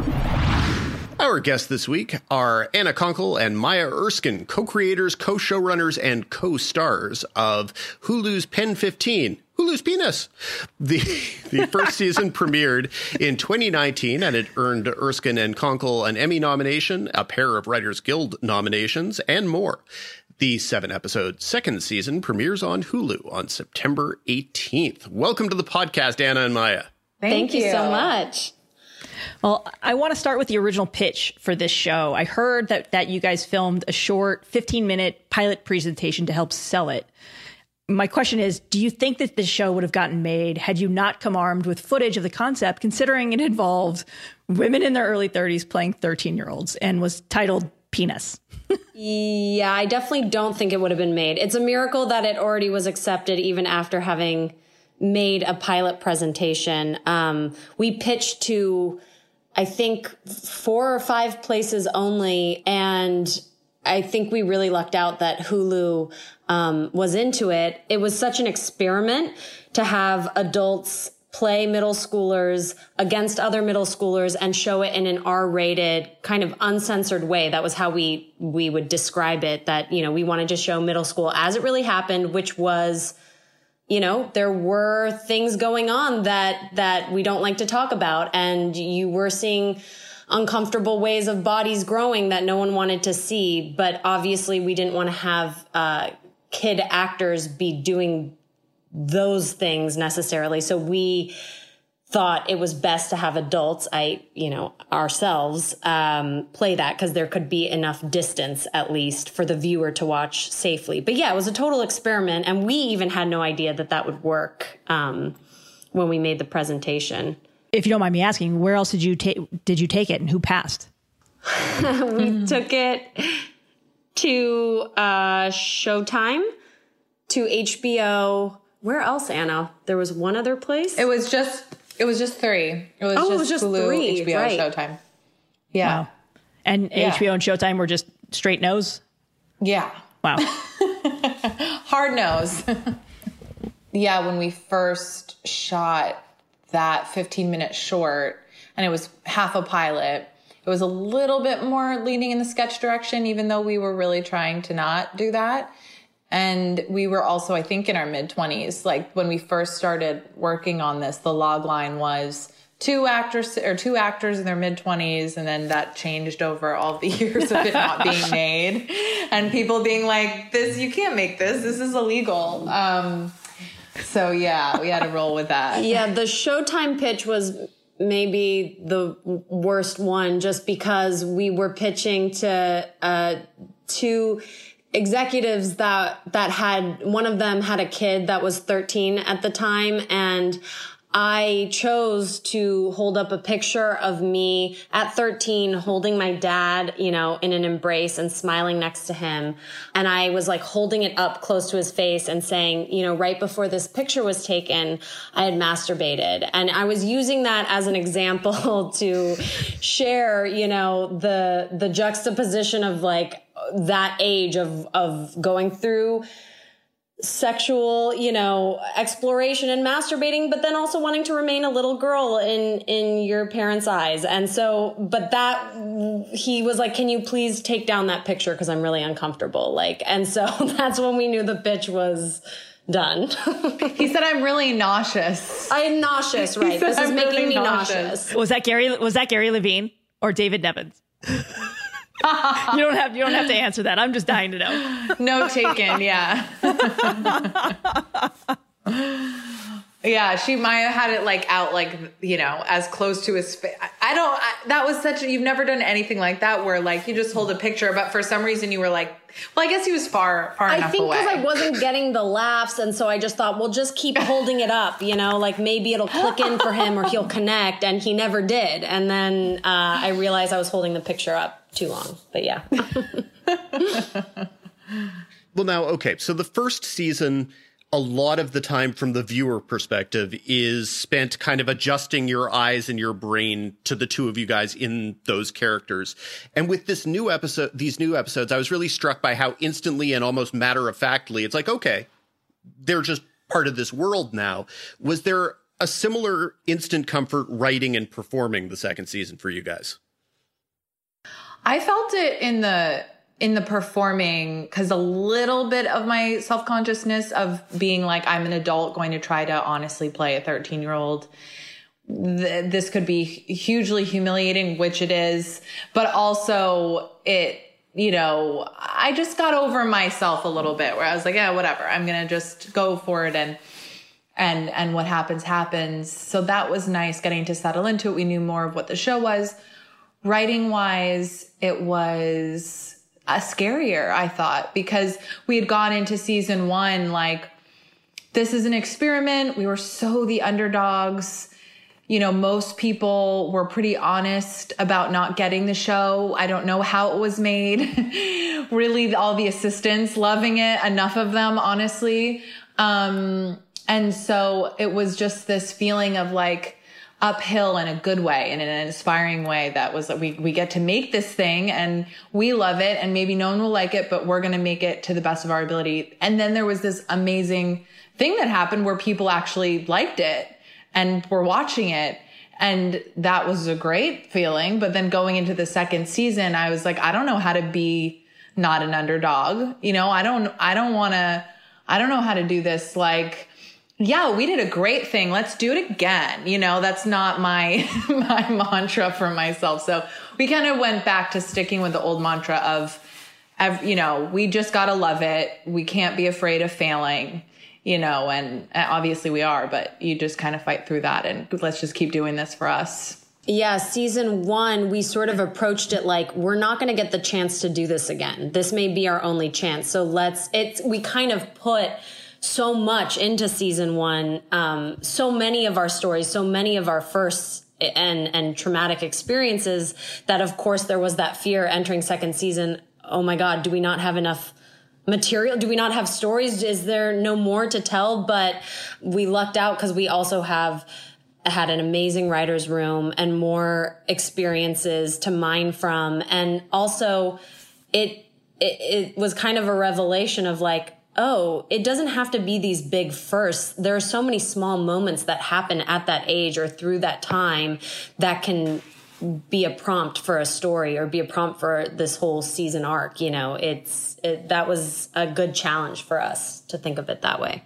Our guests this week are Anna Konkle and Maya Erskine, co-creators, co-showrunners, and co-stars of Hulu's Pen fifteen, Hulu's Penis. The the first season premiered in twenty nineteen, and it earned Erskine and Konkle an Emmy nomination, a pair of Writers Guild nominations, and more. The seven-episode second season premieres on Hulu on September eighteenth. Welcome to the podcast, Anna and Maya. Thank, Thank you so much. Well, I want to start with the original pitch for this show. I heard that, that you guys filmed a short fifteen minute pilot presentation to help sell it. My question is, do you think that this show would have gotten made had you not come armed with footage of the concept, considering it involved women in their early thirties playing thirteen-year-olds and was titled Penis? Yeah, I definitely don't think it would have been made. It's a miracle that it already was accepted even after having made a pilot presentation. Um, we pitched to, I think, four or five places only. And I think we really lucked out that Hulu um, was into it. It was such an experiment to have adults play middle schoolers against other middle schoolers and show it in an R-rated kind of uncensored way. That was how we, we would describe it, that, you know, we wanted to show middle school as it really happened, which was, you know, there were things going on that, that we don't like to talk about. And you were seeing uncomfortable ways of bodies growing that no one wanted to see. But obviously we didn't want to have, uh, kid actors be doing those things necessarily. So we thought it was best to have adults, I, you know, ourselves, um, play that, because there could be enough distance at least for the viewer to watch safely. But yeah, it was a total experiment. And we even had no idea that that would work, um, when we made the presentation. If you don't mind me asking, where else did you take, did you take it and who passed? We took it to, uh, Showtime, to H B O. Where else, Anna? There was one other place? It was just, it was just three. It was oh, just, it was just Hulu, three, H B O, right. Showtime. Yeah. Wow. And yeah. H B O and Showtime were just straight nose? Yeah. Wow. Hard nose. Yeah, when we first shot that fifteen minute short, and it was half a pilot, it was a little bit more leaning in the sketch direction, even though we were really trying to not do that. And we were also, I think, in our mid twenties. Like when we first started working on this, the log line was two actors or two actors in their mid twenties. And then that changed over all the years of it not being made and people being like, this, you can't make this. This is illegal. Um, so yeah, we had to roll with that. Yeah. The Showtime pitch was maybe the worst one, just because we were pitching to, uh, two executives that, that had, one of them had a kid that was thirteen at the time. And I chose to hold up a picture of me at thirteen holding my dad, you know, in an embrace and smiling next to him. And I was like holding it up close to his face and saying, you know, right before this picture was taken, I had masturbated. And I was using that as an example to share, you know, the, the juxtaposition of like that age of, of going through sexual, you know, exploration and masturbating, but then also wanting to remain a little girl in, in your parents' eyes. And so, but that, he was like, can you please take down that picture? Cause I'm really uncomfortable. Like, and so that's when we knew the pitch was done. He said, I'm really nauseous. I'm nauseous, right? This is I'm making really me nauseous. nauseous. Was that Gary, was that Gary Levine or David Nevins? You don't have, you don't have to answer that. I'm just dying to know. No taken. Yeah. Yeah. She might have had it like out, like, you know, as close to his face. I don't, I, that was such a, you've never done anything like that where like you just hold a picture, but for some reason you were like, well, I guess he was far, far I enough think away. because I wasn't getting the laughs, and so I just thought, well, just keep holding it up, you know, like maybe it'll click in for him or he'll connect, and he never did. And then uh, I realized I was holding the picture up too long, but yeah. Well, now, okay, so the first season, a lot of the time from the viewer perspective is spent kind of adjusting your eyes and your brain to the two of you guys in those characters. And with this new episode, these new episodes, I was really struck by how instantly and almost matter of factly, it's like, okay, they're just part of this world now. Was there a similar instant comfort writing and performing the second season for you guys? I felt it in the in the performing, because a little bit of my self-consciousness of being like, I'm an adult going to try to honestly play a thirteen year old. Th- this could be hugely humiliating, which it is, but also it, you know, I just got over myself a little bit where I was like, yeah, whatever. I'm going to just go for it. And, and, and what happens, happens. So that was nice getting to settle into it. We knew more of what the show was. Writing wise, it was a scarier, I thought, because we had gone into season one like, this is an experiment. We were so the underdogs. You know, most people were pretty honest about not getting the show. I don't know how it was made. Really, all the assistants loving it, enough of them, honestly. Um, and so it was just this feeling of like, uphill in a good way and in an inspiring way that was that we, we get to make this thing and we love it and maybe no one will like it, but we're going to make it to the best of our ability. And then there was this amazing thing that happened where people actually liked it. and we're watching it. And that was a great feeling. But then going into the second season, I was like, I don't know how to be not an underdog. You know, I don't, I don't want to, I don't know how to do this. Like, yeah, we did a great thing. Let's do it again. You know, that's not my, my mantra for myself. So we kind of went back to sticking with the old mantra of, you know, we just got to love it. We can't be afraid of failing, you know, and obviously we are, but you just kind of fight through that and let's just keep doing this for us. Yeah, season one, we sort of approached it like, we're not going to get the chance to do this again. This may be our only chance. So let's, it's, we kind of put so much into season one. Um, so many of our stories, so many of our firsts and, and traumatic experiences that, of course, there was that fear entering second season. Oh my God, do we not have enough material? Do we not have stories? Is there no more to tell? But we lucked out because we also have had an amazing writer's room and more experiences to mine from. And also it, it, it was kind of a revelation of like, oh, it doesn't have to be these big firsts. There are so many small moments that happen at that age or through that time that can be a prompt for a story or be a prompt for this whole season arc. You know, it's, it, that was a good challenge for us to think of it that way.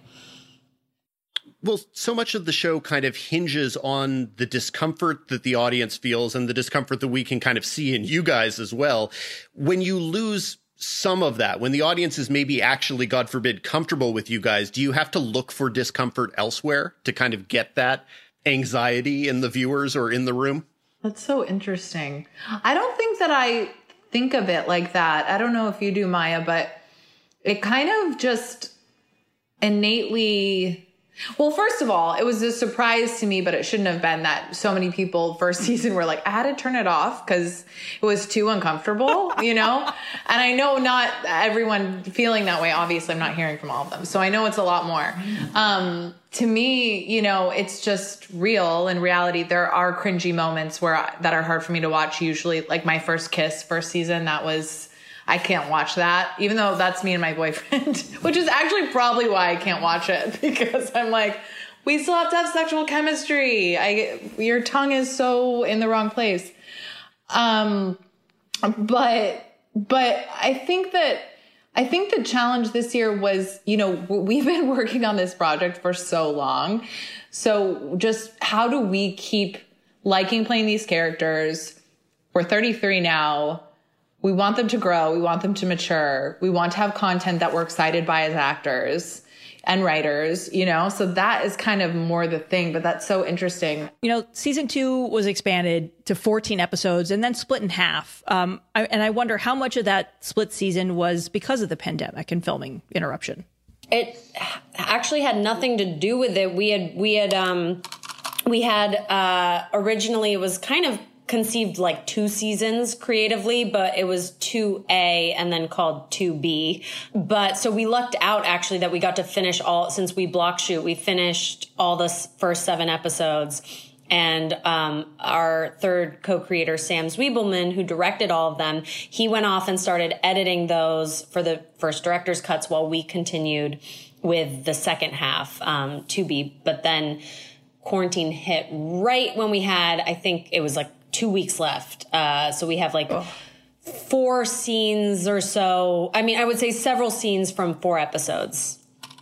Well, so much of the show kind of hinges on the discomfort that the audience feels and the discomfort that we can kind of see in you guys as well. When you lose some of that, when the audience is maybe actually, God forbid, comfortable with you guys, do you have to look for discomfort elsewhere to kind of get that anxiety in the viewers or in the room? That's so interesting. I don't think that I think of it like that. I don't know if you do, Maya, but it kind of just innately... Well, first of all, it was a surprise to me, but it shouldn't have been that so many people first season were like, I had to turn it off because it was too uncomfortable, you know? And I know not everyone feeling that way. Obviously, I'm not hearing from all of them. So I know it's a lot more. Um, to me, you know, it's just real. In reality, there are cringy moments where I, that are hard for me to watch. Usually, like my first kiss, first season, that was... I can't watch that, even though that's me and my boyfriend, which is actually probably why I can't watch it, because I'm like, we still have to have sexual chemistry. I, your tongue is so in the wrong place. Um, but, but I think that, I think the challenge this year was, you know, we've been working on this project for so long. So just how do we keep liking playing these characters? We're thirty-three now. We want them to grow. We want them to mature. We want to have content that we're excited by as actors and writers, you know? So that is kind of more the thing, but that's so interesting. You know, season two was expanded to fourteen episodes and then split in half. Um, I, and I wonder how much of that split season was because of the pandemic and filming interruption. It actually had nothing to do with it. We had, we had, um, we had, uh, originally it was kind of conceived like two seasons creatively, but it was two A and then called two B. But so we lucked out actually that we got to finish all, since we block shoot, we finished all the first seven episodes. And um, our third co-creator, Sam Zwiebelman, who directed all of them, he went off and started editing those for the first director's cuts while we continued with the second half, um, two B. But then quarantine hit right when we had, I think it was like two weeks left. Uh, so we have like oh. four scenes or so. I mean, I would say several scenes from four episodes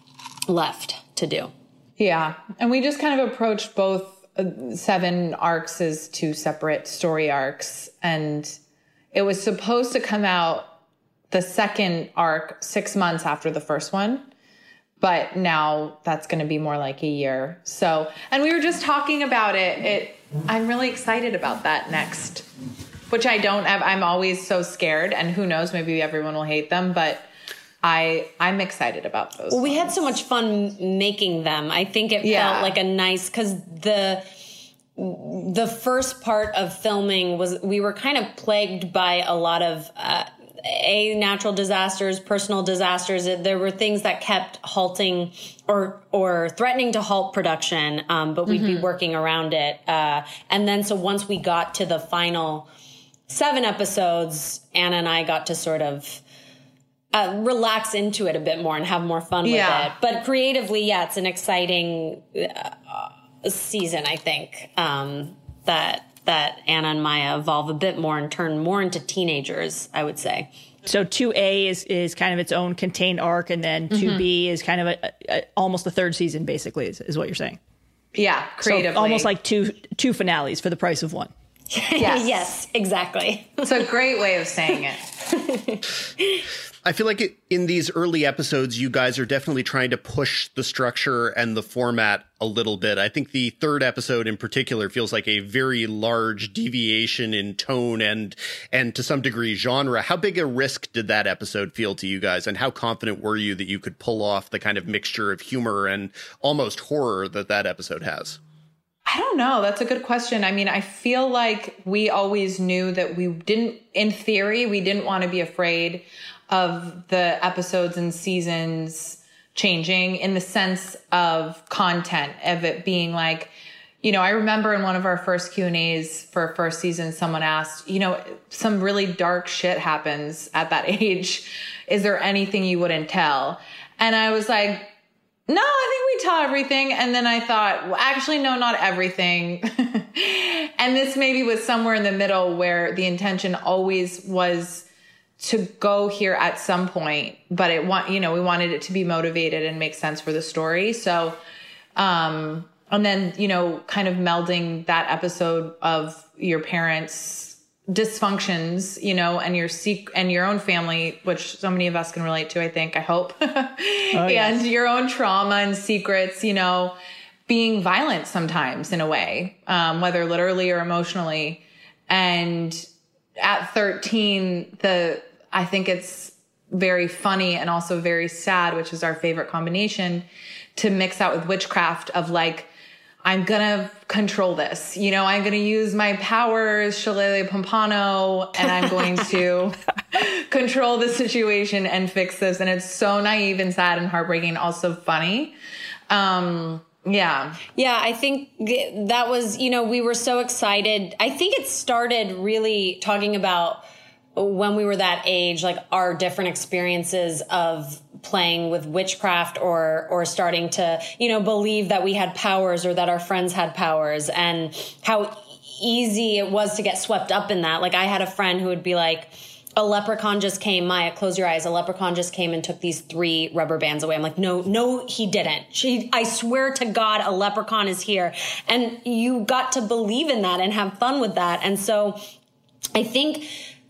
left to do. Yeah. And we just kind of approached both uh, seven arcs as two separate story arcs. And it was supposed to come out the second arc six months after the first one. But now that's going to be more like a year. So, and we were just talking about it. It, I'm really excited about that next, which I don't have. I'm always so scared, and who knows, maybe everyone will hate them, but I, I'm excited about those. Well, we had so much fun making them. I think it yeah. felt like a nice, cause the, the first part of filming was, we were kind of plagued by a lot of, uh, A, natural disasters, personal disasters. There were things that kept halting or or threatening to halt production, um, but we'd mm-hmm. be working around it. Uh, and then so once we got to the final seven episodes, Anna and I got to sort of uh, relax into it a bit more and have more fun with yeah. it. But creatively, yeah, it's an exciting uh, season, I think, um, that that Anna and Maya evolve a bit more and turn more into teenagers, I would say. So two A is, is kind of its own contained arc, and then two B mm-hmm. is kind of a, a, almost the third season, basically, is, is what you're saying. Yeah, creatively. So almost like two two finales for the price of one. Yes, yes, exactly. It's a great way of saying it. I feel like it, in these early episodes, you guys are definitely trying to push the structure and the format a little bit. I think the third episode in particular feels like a very large deviation in tone and and to some degree genre. How big a risk did that episode feel to you guys, and how confident were you that you could pull off the kind of mixture of humor and almost horror that that episode has? I don't know. That's a good question. I mean, I feel like we always knew that we didn't, in theory, we didn't want to be afraid of the episodes and seasons changing in the sense of content, of it being like, you know, I remember in one of our first Q and A's for first season, someone asked, you know, some really dark shit happens at that age. Is there anything you wouldn't tell? And I was like, no, I think we tell everything. And then I thought, well, actually, no, not everything. And this maybe was somewhere in the middle where the intention always was to go here at some point, but it want, you know, we wanted it to be motivated and make sense for the story. So, um, and then, you know, kind of melding that episode of your parents' dysfunctions, you know, and your sec- and your own family, which so many of us can relate to, I think, I hope, oh, yes. And your own trauma and secrets, you know, being violent sometimes in a way, um, whether literally or emotionally. And at thirteen, the, I think it's very funny and also very sad, which is our favorite combination, to mix out with witchcraft of like, I'm going to control this. You know, I'm going to use my powers, Shillelagh Pompano, and I'm going to control the situation and fix this. And it's so naive and sad and heartbreaking, and also funny. Um, yeah. Yeah, I think that was, you know, we were so excited. I think it started really talking about when we were that age, like our different experiences of playing with witchcraft or or starting to, you know, believe that we had powers or that our friends had powers, and how easy it was to get swept up in that. Like I had a friend who would be like, a leprechaun just came, Maya, close your eyes. A leprechaun just came and took these three rubber bands away. I'm like, no, no, he didn't. She, I swear to God, a leprechaun is here. And you got to believe in that and have fun with that. And so I think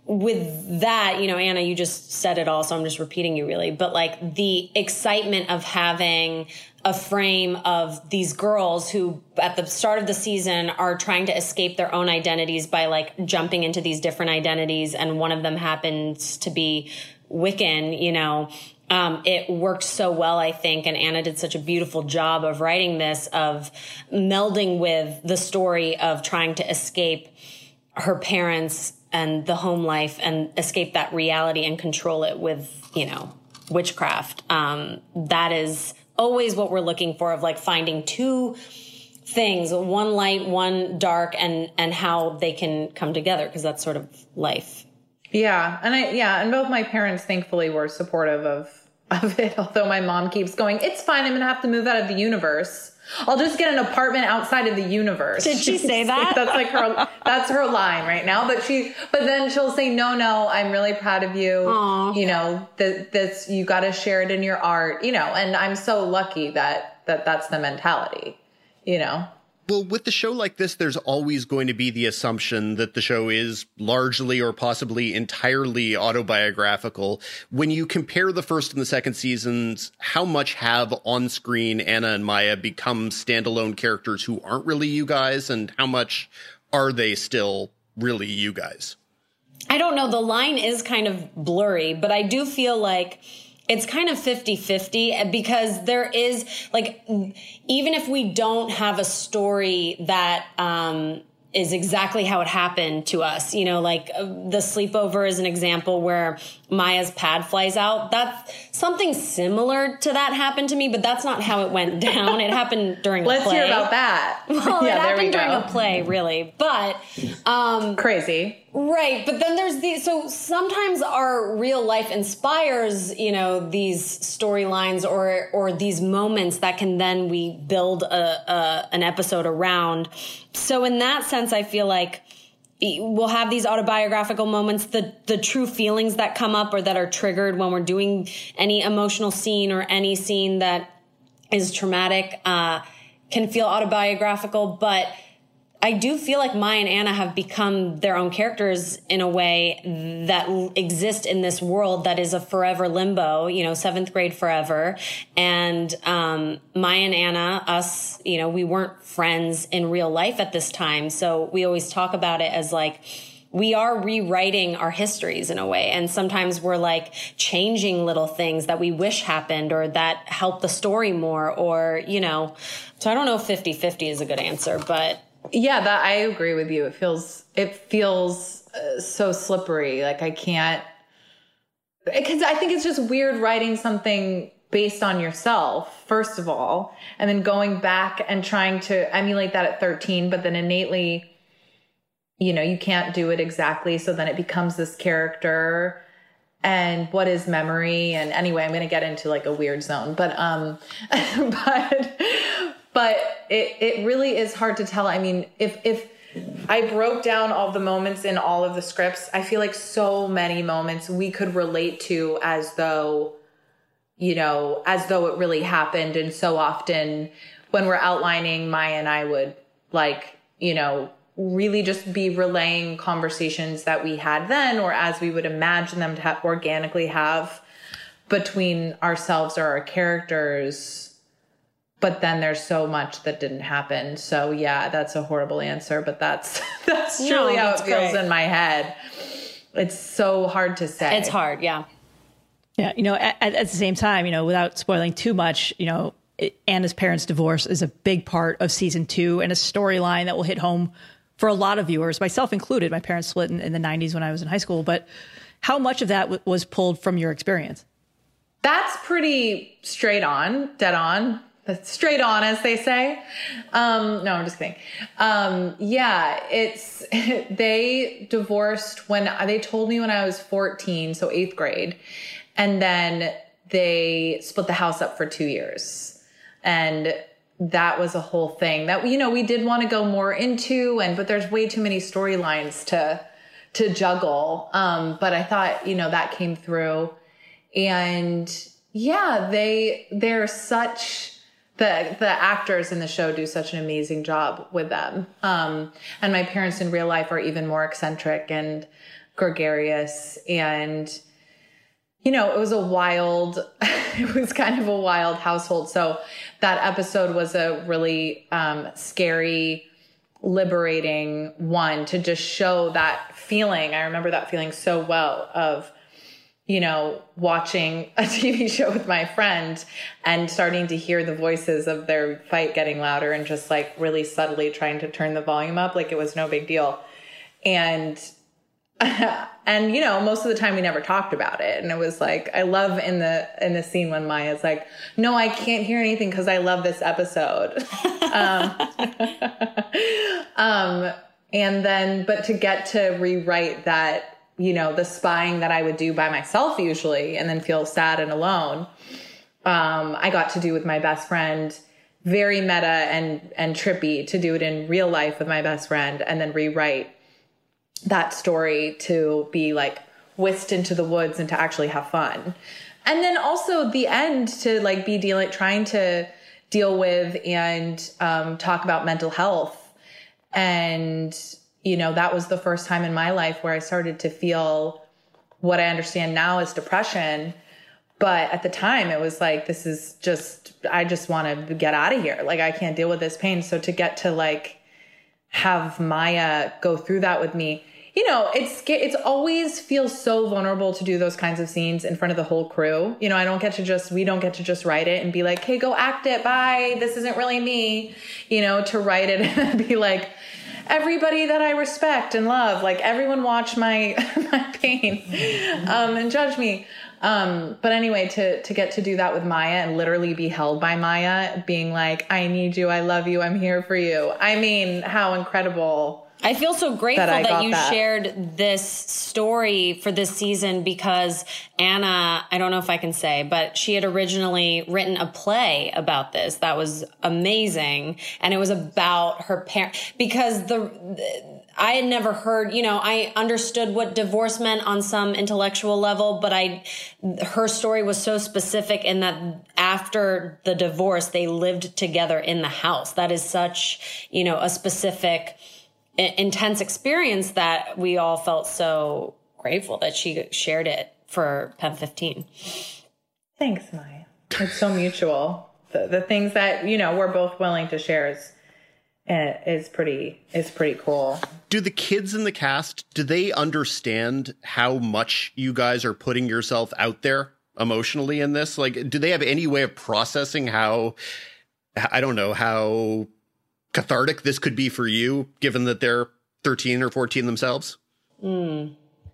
with that, you know, Anna, you just said it all, so I'm just repeating you really, but like the excitement of having a frame of these girls who at the start of the season are trying to escape their own identities by like jumping into these different identities. And one of them happens to be Wiccan, you know, um, it worked so well, I think. And Anna did such a beautiful job of writing this, of melding with the story of trying to escape her parents and the home life and escape that reality and control it with, you know, witchcraft. Um, that is always what we're looking for, of like finding two things, one light, one dark, and, and how they can come together, because that's sort of life. Yeah. And I, yeah. And both my parents thankfully were supportive of, of it. Although my mom keeps going, it's fine. I'm going to have to move out of the universe. I'll just get an apartment outside of the universe. Did she say that? That's like her, that's her line right now. But she, but then she'll say, no, no, I'm really proud of you. Aww. You know, that this, you got to share it in your art, you know, and I'm so lucky that, that that's the mentality, you know? Well, with the show like this, there's always going to be the assumption that the show is largely or possibly entirely autobiographical. When you compare the first and the second seasons, how much have on-screen Anna and Maya become standalone characters who aren't really you guys, and how much are they still really you guys? I don't know. The line is kind of blurry, but I do feel like it's kind of fifty-fifty, because there is, like, even if we don't have a story that um, is exactly how it happened to us, you know, like uh, the sleepover is an example where Maya's pad flies out. That's something similar to that happened to me, but that's not how it went down. It happened during a Let's play. Let's hear about that. Well, yeah, it happened there we during go. a play, really. But um, crazy. Right. But then there's the, so sometimes our real life inspires, you know, these storylines or, or these moments that can then we build a, a, an episode around. So in that sense, I feel like we'll have these autobiographical moments, the, the true feelings that come up or that are triggered when we're doing any emotional scene or any scene that is traumatic, uh, can feel autobiographical, but I do feel like Maya and Anna have become their own characters in a way that l- exist in this world that is a forever limbo, you know, seventh grade forever. And um, Maya and Anna, us, you know, we weren't friends in real life at this time. So we always talk about it as like, we are rewriting our histories in a way. And sometimes we're like changing little things that we wish happened or that help the story more or, you know, so I don't know if fifty-fifty is a good answer, but yeah, that I agree with you. It feels, it feels uh, so slippery. Like I can't, because I think it's just weird writing something based on yourself, first of all, and then going back and trying to emulate that at thirteen, but then innately, you know, you can't do it exactly. So then it becomes this character and what is memory? And anyway, I'm going to get into like a weird zone, but, um, but, but it, it really is hard to tell. I mean, if, if I broke down all the moments in all of the scripts, I feel like so many moments we could relate to as though, you know, as though it really happened. And so often when we're outlining, Maya and I would like, you know, really just be relaying conversations that we had then, or as we would imagine them to have organically have between ourselves or our characters. But then there's so much that didn't happen. So yeah, that's a horrible answer, but that's, that's truly no, how that's it feels great. in my head. It's so hard to say. it's hard. Yeah. Yeah, you know, at, at the same time, you know, without spoiling too much, you know, it, Anna's parents' divorce is a big part of season two and a storyline that will hit home for a lot of viewers, myself included. My parents split in, in the nineties when I was in high school. But how much of that w- was pulled from your experience? That's pretty straight on, dead on. That's straight on, as they say. Um, no, I'm just kidding. Um, yeah, it's, they divorced when they told me when I was fourteen, so eighth grade. And then they split the house up for two years. And that was a whole thing that, you know, we did want to go more into, and, but there's way too many storylines to, to juggle. Um, but I thought, you know, that came through. And yeah, they, they're such, the, the actors in the show do such an amazing job with them. Um, and my parents in real life are even more eccentric and gregarious. And, you know, it was a wild, it was kind of a wild household. So that episode was a really um, scary, liberating one to just show that feeling. I remember that feeling so well of, you know, watching a T V show with my friend and starting to hear the voices of their fight getting louder and just like really subtly trying to turn the volume up like it was no big deal. And and, you know, most of the time we never talked about it. And it was like, I love in the, in the scene when Maya's like, no, I can't hear anything because I love this episode. um, um, and then, but to get to rewrite that, you know, the spying that I would do by myself usually, and then feel sad and alone. Um, I got to do with my best friend, very meta and, and trippy to do it in real life with my best friend and then rewrite that story to be like whisked into the woods and to actually have fun. And then also the end to like be dealing, trying to deal with and um, talk about mental health. And, you know, that was the first time in my life where I started to feel what I understand now as depression. But at the time it was like, this is just, I just want to get out of here. Like I can't deal with this pain. So to get to like have Maya go through that with me, you know, it's, it's always feels so vulnerable to do those kinds of scenes in front of the whole crew. You know, I don't get to just, we don't get to just write it and be like, hey, go act it. Bye. This isn't really me, you know, to write it and be like, everybody that I respect and love, like everyone watch my, my pain, um, and judge me. Um, but anyway, to, to get to do that with Maya and literally be held by Maya being like, I need you. I love you. I'm here for you. I mean, how incredible I feel so grateful that, that you that. shared this story for this season, because Anna, I don't know if I can say, but she had originally written a play about this. That was amazing. And it was about her parents, because the, the I had never heard, you know, I understood what divorce meant on some intellectual level, but I, her story was so specific in that after the divorce, they lived together in the house. That is such, you know, a specific, intense experience that we all felt so grateful that she shared it for Pen fifteen. Thanks, Maya. It's so mutual. The, the things that, you know, we're both willing to share is, is pretty, is pretty cool. Do the kids in the cast, do they understand how much you guys are putting yourself out there emotionally in this? Like, do they have any way of processing how, I don't know, how cathartic this could be for you, given that they're thirteen or fourteen themselves? Mm.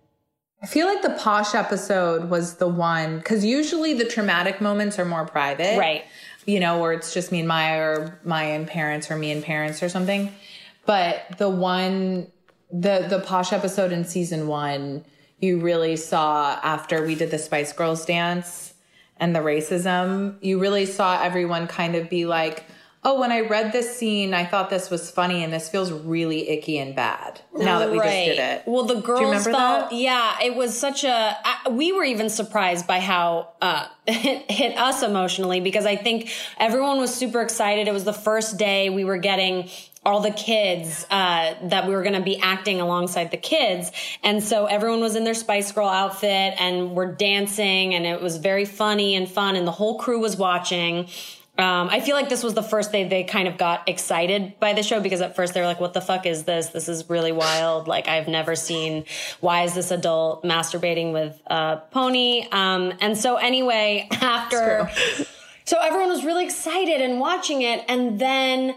I feel like the Posh episode was the one, because usually the traumatic moments are more private. Right. You know, where it's just me and Maya, or Maya and parents, or me and parents or something. But the one, the, the Posh episode in season one, you really saw after we did the Spice Girls dance and the racism, you really saw everyone kind of be like, oh, when I read this scene, I thought this was funny, and this feels really icky and bad now that we Right. just did it. Well, the girls Do you remember felt, that? yeah, it was such a, I, we were even surprised by how uh, it hit us emotionally, because I think everyone was super excited. It was the first day we were getting all the kids, uh, that we were going to be acting alongside the kids. And so everyone was in their Spice Girl outfit and we're dancing, and it was very funny and fun, and the whole crew was watching. Um, I feel like this was the first day they kind of got excited by the show, because at first they were like, what the fuck is this? This is really wild. Like, I've never seen, why is this adult masturbating with a pony? Um, and so anyway, after, so everyone was really excited and watching it. And then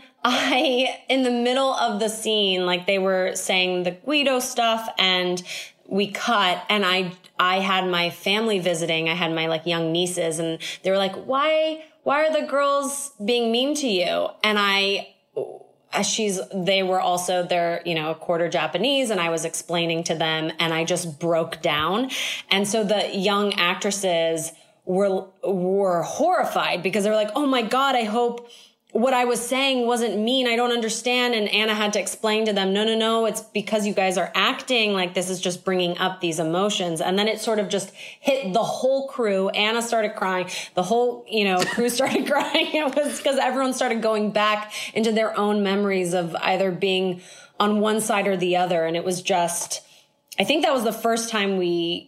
I, in the middle of the scene, like they were saying the Guido stuff, and we cut, and I, I had my family visiting. I had my like young nieces, and they were like, why, why are the girls being mean to you? And I, she's, they were also, they're, you know, a quarter Japanese, and I was explaining to them, and I just broke down. And so the young actresses were, were horrified, because they were like, oh my God, I hope what I was saying wasn't mean. I don't understand. And Anna had to explain to them, no, no, no, it's because you guys are acting. Like, this is just bringing up these emotions. And then it sort of just hit the whole crew. Anna started crying. The whole, you know, crew started crying. It was because everyone started going back into their own memories of either being on one side or the other. And it was just, I think that was the first time we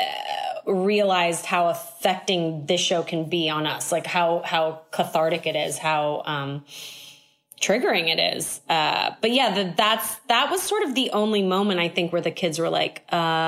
uh, realized how affecting this show can be on us, like how, how cathartic it is, how, um, triggering it is. Uh, but yeah, the, that's, that was sort of the only moment I think where the kids were like,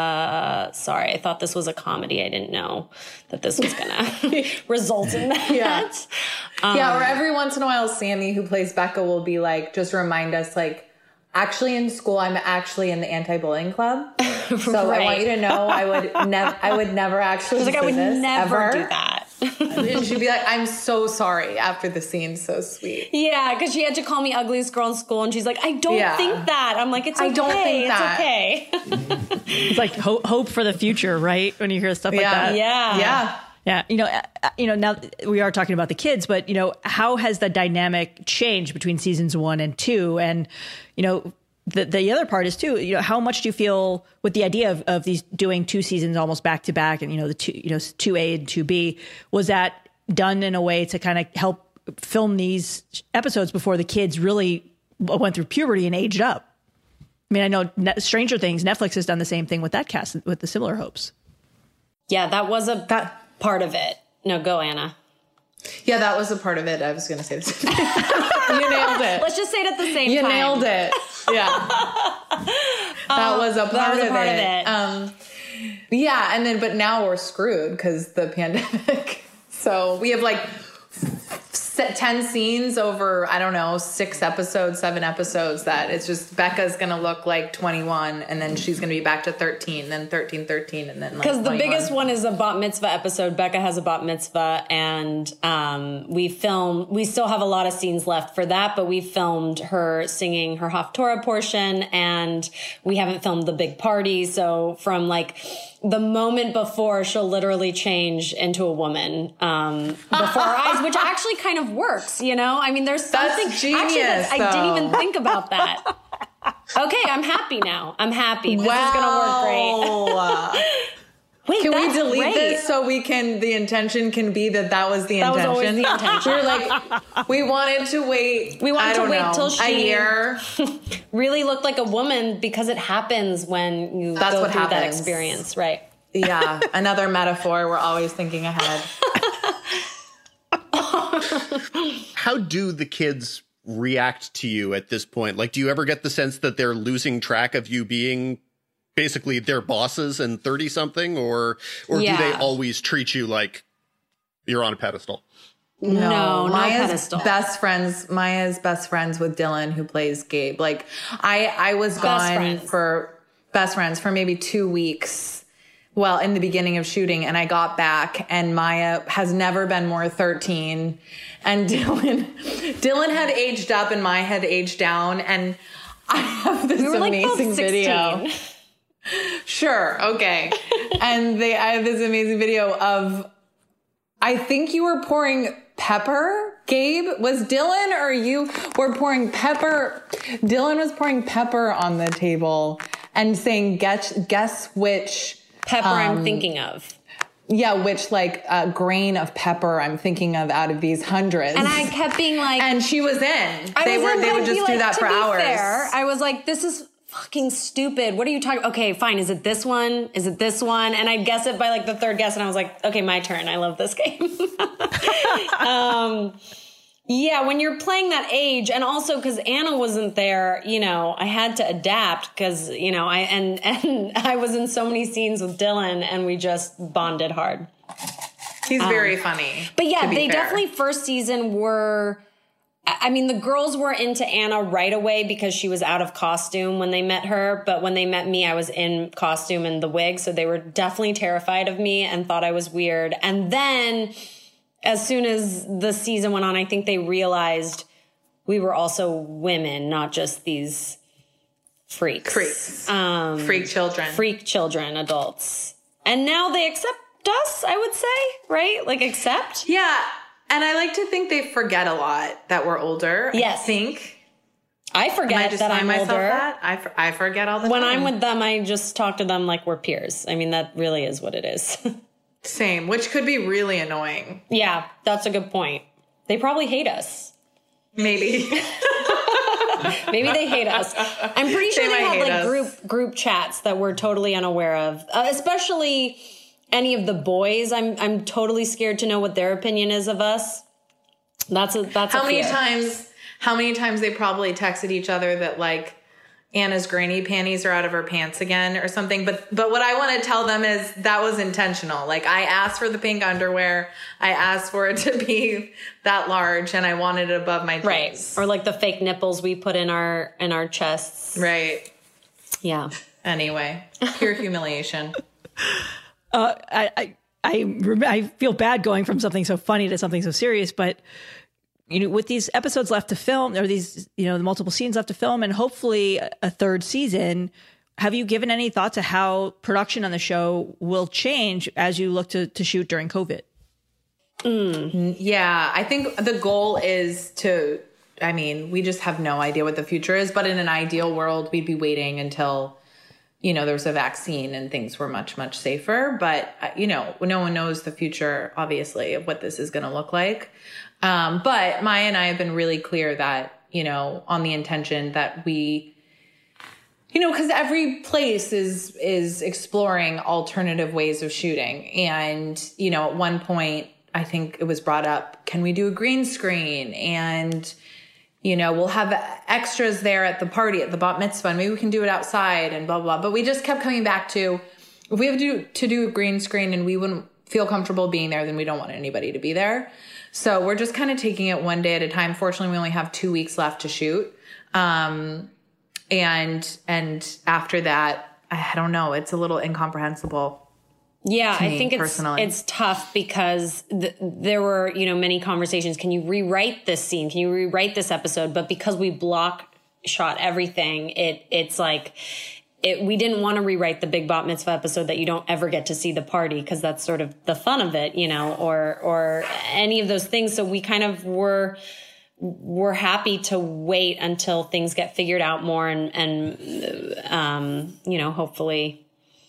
uh, sorry, I thought this was a comedy. I didn't know that this was going to result in that. Yeah. Um, yeah. Or every once in a while, Sammy, who plays Becca, will be like, just remind us, like, actually in school, I'm actually in the anti-bullying club. So Right. I want you to know I would never, I would never actually I was like, I would this, never ever. do that. And she'd be like, I'm so sorry after the scene. So sweet. Yeah, because she had to call me ugliest girl in school, and she's like, I don't Yeah. think that. I'm like, it's okay. I don't think it's that. okay. It's like ho- hope for the future, right? When you hear stuff like Yeah. that. Yeah. Yeah. Yeah, you know, uh, you know. Now we are talking about the kids, but you know, how has the dynamic changed between seasons one and two? And you know, the the other part is too. You know, how much do you feel with the idea of, of these doing two seasons almost back to back, and you know, the two, you know, two A and two B, was that done in a way to kind of help film these episodes before the kids really went through puberty and aged up? I mean, I know Net- Stranger Things, Netflix has done the same thing with that cast with the Similar Hopes. Yeah, that was a That, part of it. No, go, Anna. yeah, that was a part of it. I was going to say this. You nailed it. Let's just say it at the same You time. nailed it. Yeah. That was a part, that was a of, part it. of it. Um, yeah. And then, but now we're screwed because the pandemic. So we have like ten scenes over, I don't know, six episodes, seven episodes, that it's just Becca's going to look like twenty-one and then she's going to be back to thirteen, then thirteen, thirteen, and then like Because the twenty-one. biggest one is a bat mitzvah episode. Becca has a bat mitzvah, and um, we film, we still have a lot of scenes left for that, but we filmed her singing her Haftorah portion, and we haven't filmed the big party. So from like the moment before, she'll literally change into a woman um, before our eyes, which actually kind of works, you know? I mean, there's something... That's genius, actually, that's, I didn't even though. think about that. Okay, I'm happy now. I'm happy. This wow. is going to work great. Wait, Can we that's delete great. this so we can, the intention can be that that was the That was intention? always the intention. We were like, we wanted to wait, We wanted I to don't wait know, till she- a year. Really looked like a woman, because it happens when you That's go what through that happens. experience, right? Yeah, another metaphor. We're always thinking ahead. How do the kids react to you at this point? Like, do you ever get the sense that they're losing track of you being basically their bosses and thirty something, or or Yeah. do they always treat you like you're on a pedestal? No, no Maya's pedestal. best friends. Maya's best friends with Dylan, who plays Gabe. Like, I, I was gone friends. for best friends for maybe two weeks. Well, in the beginning of shooting, and I got back, and Maya has never been more thirteen, and Dylan, Dylan had aged up, and Maya had aged down, and I have this We were like both amazing video. sixteen. Sure, okay, and they, I have this amazing video of, I think you were pouring pepper, Gabe. Was Dylan or you were pouring pepper? Dylan was pouring pepper on the table and saying, guess, guess which Pepper um, I'm thinking of. yeah, which like uh, grain of pepper I'm thinking of out of these hundreds. And I kept being like... and she was in. I They was were. in, They but would I'd just be do like, that to for be hours. fair, I was like, this is fucking stupid. What are you talking... Okay, fine. Is it this one? Is it this one? And I'd guess it by like the third guess, and I was like, okay, my turn. I love this game. um... Yeah, when you're playing that age, and also because Anna wasn't there, you know, I had to adapt because, you know, I and and I was in so many scenes with Dylan, and we just bonded hard. He's very funny. But yeah, to be they fair. definitely first season were. I mean, the girls were into Anna right away because she was out of costume when they met her. But when they met me, I was in costume and the wig, so they were definitely terrified of me and thought I was weird. And then, as soon as the season went on, I think they realized we were also women, not just these freaks. Freaks. Um, Freak children. freak children, adults. And now they accept us, I would say, right? Like, accept? Yeah. And I like to think they forget a lot that we're older. Yes. I think. I Am I forget just that telling I'm myself older. that? I, for, I forget all the When time. I'm with them, I just talk to them like we're peers. I mean, that really is what it is. Same, which could be really annoying. Yeah, that's a good point. They probably hate us. Maybe. Maybe they hate us. I'm pretty sure They they, might have hate like us. group group chats that we're totally unaware of, uh, especially any of the boys. I'm I'm totally scared to know what their opinion is of us. That's a that's How a many fear. times, how many times they probably texted each other that like Anna's granny panties are out of her pants again or something. But, but what I want to tell them is that was intentional. Like, I asked for the pink underwear. I asked for it to be that large, and I wanted it above my jeans. Right, or like the fake nipples we put in our in our chests. Right. Yeah. Anyway, pure humiliation. Uh, I, I, I, rem- I feel bad going from something so funny to something so serious, but you know, with these episodes left to film, or these, you know, the multiple scenes left to film, and hopefully a third season, have you given any thought to how production on the show will change as you look to, to shoot during COVID? Mm. Yeah, I think the goal is to, I mean, we just have no idea what the future is, but in an ideal world, we'd be waiting until, you know, there's a vaccine and things were much, much safer. But, uh, you know, no one knows the future, obviously, of what this is going to look like. Um, but Maya and I have been really clear that, you know, on the intention that we, you know, because every place is is exploring alternative ways of shooting. And, you know, at one point, I think it was brought up, can we do a green screen? And, you know, we'll have extras there at the party, at the bat mitzvah, and maybe we can do it outside and blah, blah, blah. But we just kept coming back to, if we have to do, to do a green screen and we wouldn't feel comfortable being there, then we don't want anybody to be there. So we're just kind of taking it one day at a time. Fortunately, we only have two weeks left to shoot. Um, and, and after that, I don't know, it's a little incomprehensible. Yeah, I me, think it's personally. it's tough because th- there were, you know, many conversations. Can you rewrite this scene? Can you rewrite this episode? But because we block shot everything, it it's like it, we didn't want to rewrite the Big Bat Mitzvah episode that you don't ever get to see the party, because that's sort of the fun of it, you know, or or any of those things. So we kind of were we're happy to wait until things get figured out more, and and um, you know, hopefully.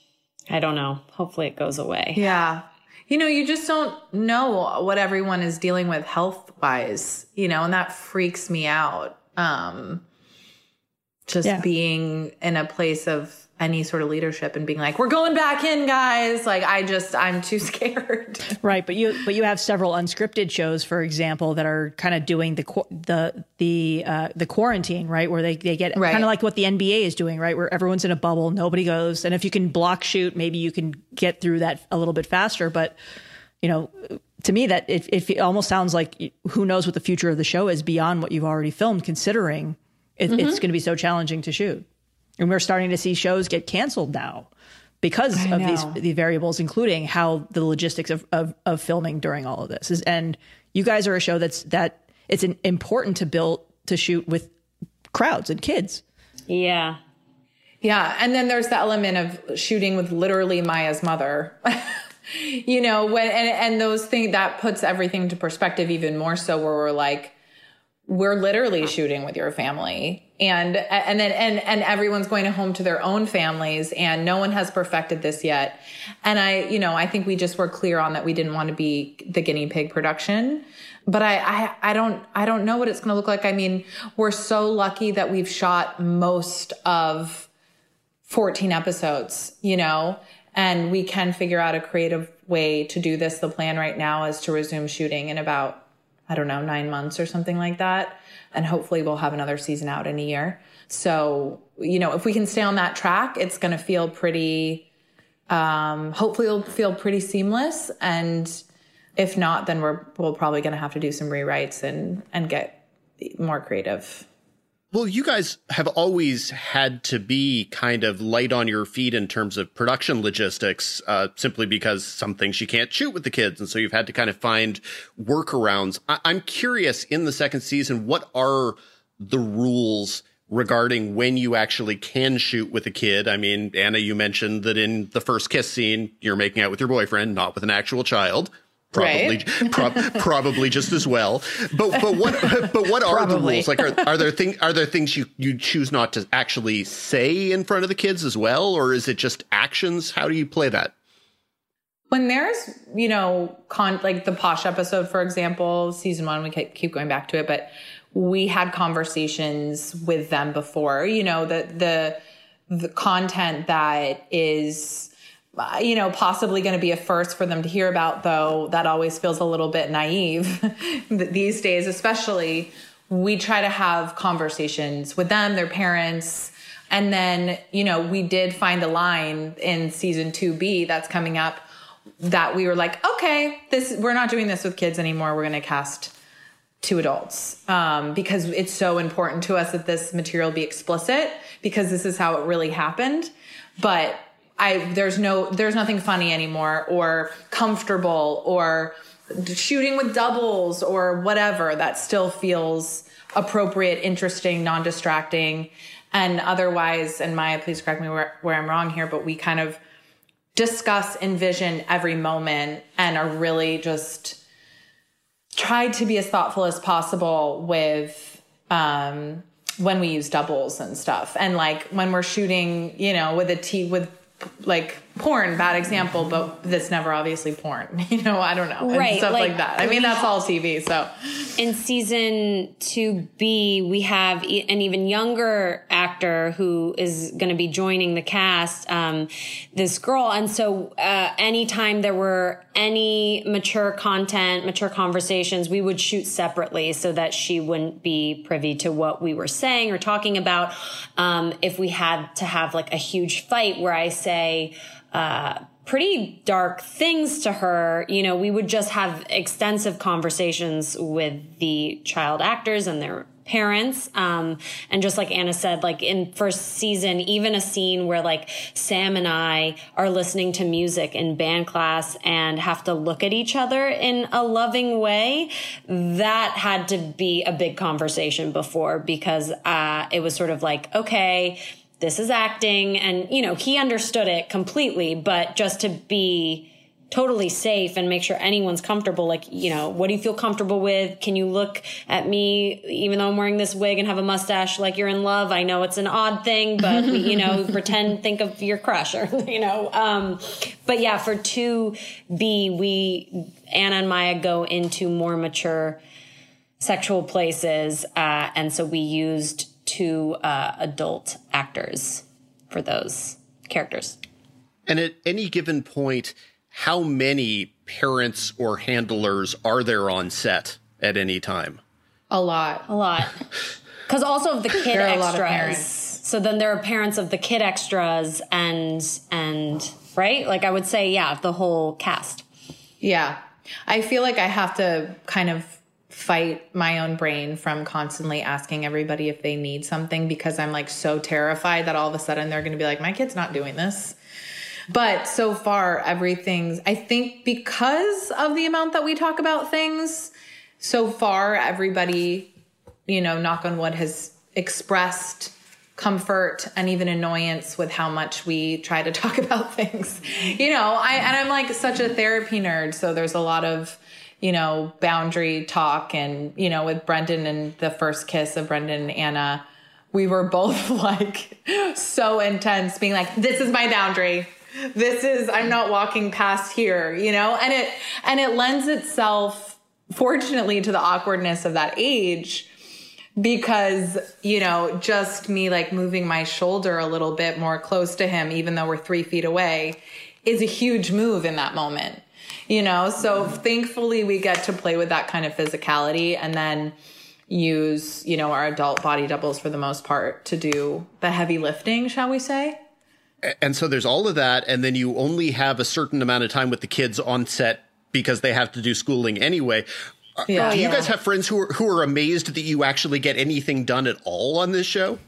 I don't know. Hopefully it goes away. Yeah. You know, you just don't know what everyone is dealing with health wise, you know, and that freaks me out. Um, just yeah. being in a place of any sort of leadership and being like, we're going back in, guys. Like, I just, I'm too scared. Right. But you, but you have several unscripted shows, for example, that are kind of doing the, the, the, uh, the quarantine, right? Where they, they get right. kind of like what the N B A is doing, right? Where everyone's in a bubble, nobody goes. And if you can block shoot, maybe you can get through that a little bit faster. But, you know, to me, that it, it almost sounds like who knows what the future of the show is beyond what you've already filmed, considering it, mm-hmm. it's going to be so challenging to shoot. And we're starting to see shows get canceled now because I of know. these the variables, including how the logistics of, of, of filming during all of this is. And you guys are a show that's that it's an, important to build to shoot with crowds and kids. Yeah. Yeah. And then there's the element of shooting with literally Maya's mother, you know, when and, and those things that puts everything into perspective even more so, where we're like, we're literally shooting with your family. And, and then, and, and everyone's going home to their own families, and no one has perfected this yet. And I, you know, I think we just were clear on that we didn't want to be the guinea pig production, but I, I, I don't, I don't know what it's going to look like. I mean, we're so lucky that we've shot most of fourteen episodes, you know, and we can figure out a creative way to do this. The plan right now is to resume shooting in about, I don't know, nine months or something like that. And hopefully we'll have another season out in a year. So, you know, if we can stay on that track, it's going to feel pretty, um, hopefully it'll feel pretty seamless. And if not, then we're, we're probably going to have to do some rewrites and, and get more creative. Well, you guys have always had to be kind of light on your feet in terms of production logistics, uh, simply because some things you can't shoot with the kids. And so you've had to kind of find workarounds. I- I'm curious, in the second season, what are the rules regarding when you actually can shoot with a kid? I mean, Anna, you mentioned that in the first kiss scene, you're making out with your boyfriend, not with an actual child. Probably, right. pro- probably just as well. But but what but what are probably. the rules? Like, are, are there thing are there things you, you choose not to actually say in front of the kids as well, or is it just actions? How do you play that? When there's, you know, con like the Posh episode, for example, season one, we keep going back to it, but we had conversations with them before. You know, the the the content that is, you know, possibly going to be a first for them to hear about, though, that always feels a little bit naive these days, especially. We try to have conversations with them, their parents. And then, you know, we did find a line in season two B that's coming up that we were like, okay, this, we're not doing this with kids anymore. We're going to cast two adults, um, because it's so important to us that this material be explicit, because this is how it really happened. But I, there's no, there's nothing funny anymore or comfortable or shooting with doubles or whatever that still feels appropriate, interesting, non-distracting. And otherwise, and Maya, please correct me where, where I'm wrong here, but we kind of discuss, envision every moment and are really just tried to be as thoughtful as possible with, um, when we use doubles and stuff. And like when we're shooting, you know, with a T with, like porn, bad example, but that's never obviously porn, you know, I don't know. Right. And stuff like, like that. I mean, that's all T V. So in season two B, we have an even younger actor who is going to be joining the cast, um, this girl. And so, uh, anytime there were any mature content, mature conversations, we would shoot separately so that she wouldn't be privy to what we were saying or talking about. Um, if we had to have like a huge fight where I say, uh, pretty dark things to her. You know, we would just have extensive conversations with the child actors and their parents. Um, and just like Anna said, like in first season, even a scene where like Sam and I are listening to music in band class and have to look at each other in a loving way, that had to be a big conversation before, because uh, it was sort of like, okay, this is acting. And, you know, he understood it completely, but just to be totally safe and make sure anyone's comfortable. Like, you know, what do you feel comfortable with? Can you look at me, even though I'm wearing this wig and have a mustache, like you're in love? I know it's an odd thing, but we, you know, pretend, think of your crush, or, you know, um, but yeah, for two B, we, Anna and Maya go into more mature sexual places. Uh, and so we used two, uh, adult actors for those characters. And at any given point, how many parents or handlers are there on set at any time? A lot. A lot. Because also of the kid there are extras. A lot of parents. So then there are parents of the kid extras and, and, right? Like I would say, yeah, the whole cast. Yeah. I feel like I have to kind of fight my own brain from constantly asking everybody if they need something, because I'm like so terrified that all of a sudden they're going to be like, my kid's not doing this. But so far, everything's, I think because of the amount that we talk about things, so far, everybody, you know, knock on wood, has expressed comfort and even annoyance with how much we try to talk about things. You know, I, and I'm like such a therapy nerd. So there's a lot of, you know, boundary talk. And, you know, with Brendan and the first kiss of Brendan and Anna, we were both like so intense, being like, this is my boundary. This is, I'm not walking past here, you know, and it, and it lends itself, fortunately, to the awkwardness of that age, because, you know, just me like moving my shoulder a little bit more close to him, even though we're three feet away, is a huge move in that moment, you know? So thankfully we get to play with that kind of physicality, and then use, you know, our adult body doubles for the most part to do the heavy lifting, shall we say? And so there's all of that, and then you only have a certain amount of time with the kids on set because they have to do schooling anyway. Yeah. Do you yeah. guys have friends who are, who are amazed that you actually get anything done at all on this show?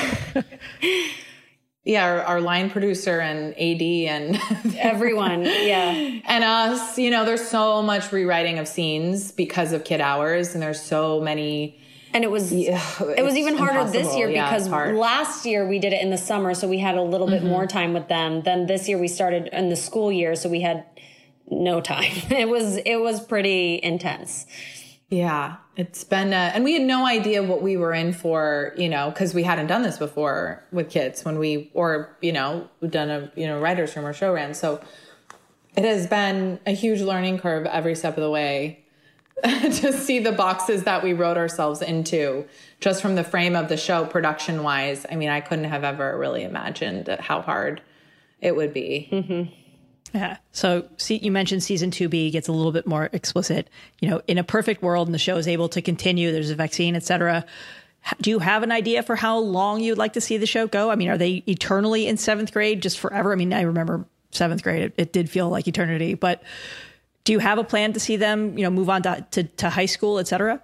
Yeah, our, our line producer and A D and everyone, yeah. And us, you know, there's so much rewriting of scenes because of kid hours, and there's so many. And it was Yeah, it was it's even harder this impossible. year Yeah, because it's hard. last year we did it in the summer, so we had a little bit more time with them. Then this year we started in the school year, so we had no time. It was it was pretty intense. Yeah, it's been, uh, and we had no idea what we were in for, you know, because we hadn't done this before with kids when we, or, you know, we've done a, you know, writer's room or show ran. So it has been a huge learning curve every step of the way to see the boxes that we wrote ourselves into just from the frame of the show production wise. I mean, I couldn't have ever really imagined how hard it would be. Mm-hmm. Yeah. So see, you mentioned season two B gets a little bit more explicit. You know, in a perfect world and the show is able to continue, there's a vaccine, et cetera. Do you have an idea for how long you'd like to see the show go? I mean, are they eternally in seventh grade, just forever? I mean, I remember seventh grade, it, it did feel like eternity, but do you have a plan to see them, you know, move on to, to, to high school, et cetera?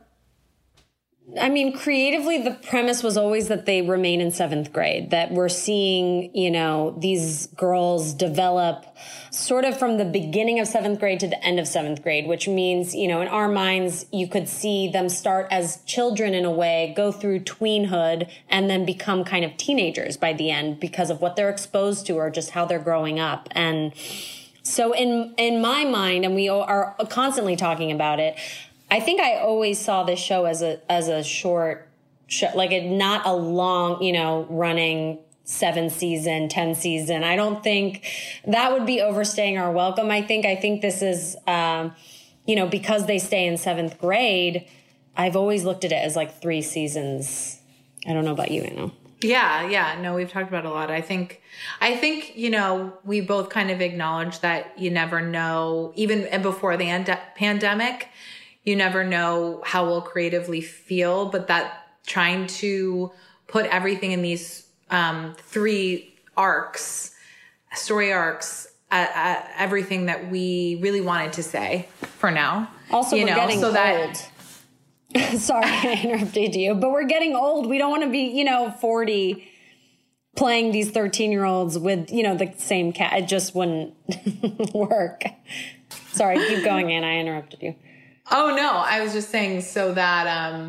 I mean, creatively, the premise was always that they remain in seventh grade, that we're seeing, you know, these girls develop sort of from the beginning of seventh grade to the end of seventh grade, which means, you know, in our minds, you could see them start as children in a way, go through tweenhood, and then become kind of teenagers by the end because of what they're exposed to or just how they're growing up. And so in, in my mind, and we are constantly talking about it, I think I always saw this show as a, as a short show, like a, not a long, you know, running seven season, ten season. I don't think that would be overstaying our welcome. I think, I think this is, um, you know, because they stay in seventh grade, I've always looked at it as like three seasons. I don't know about you, Anna. Yeah, yeah. No, we've talked about it a lot. I think, I think, you know, we both kind of acknowledge that you never know, even before the end- pandemic, you never know how we'll creatively feel, but that trying to put everything in these um, three arcs, story arcs, uh, uh, everything that we really wanted to say for now. Also, you we're know, getting so old. that Sorry, I interrupted you, but we're getting old. We don't want to be, you know, forty playing these thirteen year olds with, you know, the same cat. It just wouldn't work. Sorry, keep going, Anne. I interrupted you. Oh, no, I was just saying so that, um,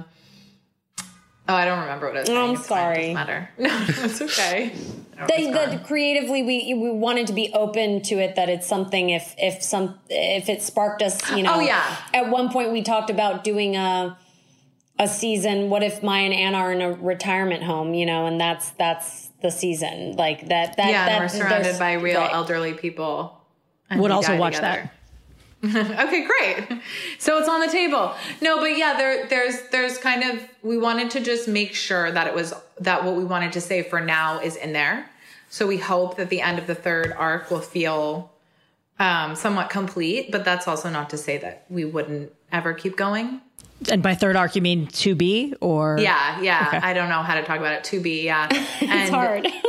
oh, I don't remember what I was saying. I'm It's fine, sorry. it doesn't matter. No, it's okay. That, that creatively we we wanted to be open to it, that it's something if if some if it sparked us, you know. Oh, yeah. At one point we talked about doing a a season. What if Maya and Anne are in a retirement home, you know, and that's that's the season. Like that that Yeah, that and we're surrounded there's- by real right. elderly people. and Would we also die watch together. Okay, great. So it's on the table. No, but yeah, there, there's, there's kind of, we wanted to just make sure that it was, that what we wanted to say for now is in there. So we hope that the end of the third arc will feel um, somewhat complete, but that's also not to say that we wouldn't ever keep going. And by third arc, you mean two B or? Yeah, yeah. Okay. I don't know how to talk about it. To be, yeah. It's And, hard. and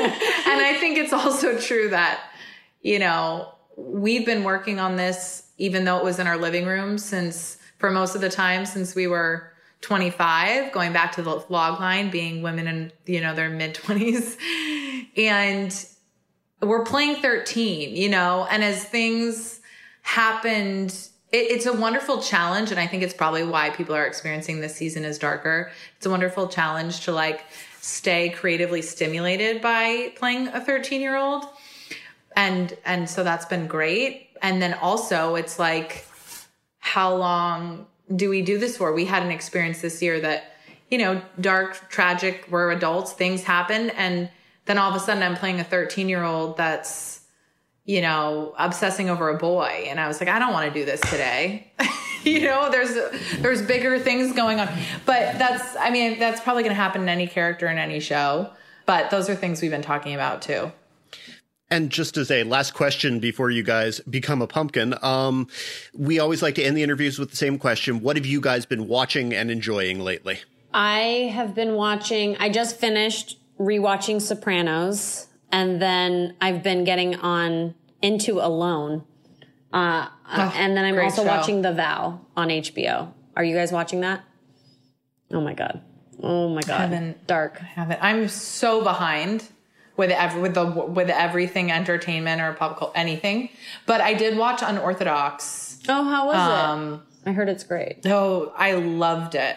I think it's also true that, you know, we've been working on this, even though it was in our living room since, for most of the time, since we were twenty-five, going back to the log line, being women in, you know, their mid twenties. And we're playing thirteen, you know, and as things happened, it, it's a wonderful challenge. And I think it's probably why people are experiencing this season as darker. It's a wonderful challenge to like stay creatively stimulated by playing a thirteen year old. And, and so that's been great. And then also it's like, how long do we do this for? We had an experience this year that, you know, dark, tragic, we're adults, things happen. And then all of a sudden I'm playing a thirteen year old that's, you know, obsessing over a boy. And I was like, I don't want to do this today. You know, there's, there's bigger things going on, but that's, I mean, that's probably going to happen in any character in any show, but those are things we've been talking about too. And just as a last question before you guys become a pumpkin, um, we always like to end the interviews with the same question. What have you guys been watching and enjoying lately? I have been watching, I just finished rewatching Sopranos, and then I've been getting on into Alone. Uh, Oh, and then I'm great also show. watching The Vow on H B O. Are you guys watching that? Oh my God. Oh my God. Haven't- Dark. Haven't. I'm so behind with every, with the with everything entertainment or pop culture, anything. But I did watch Unorthodox. Oh, how was Um, it? I heard it's great. Oh, I loved it.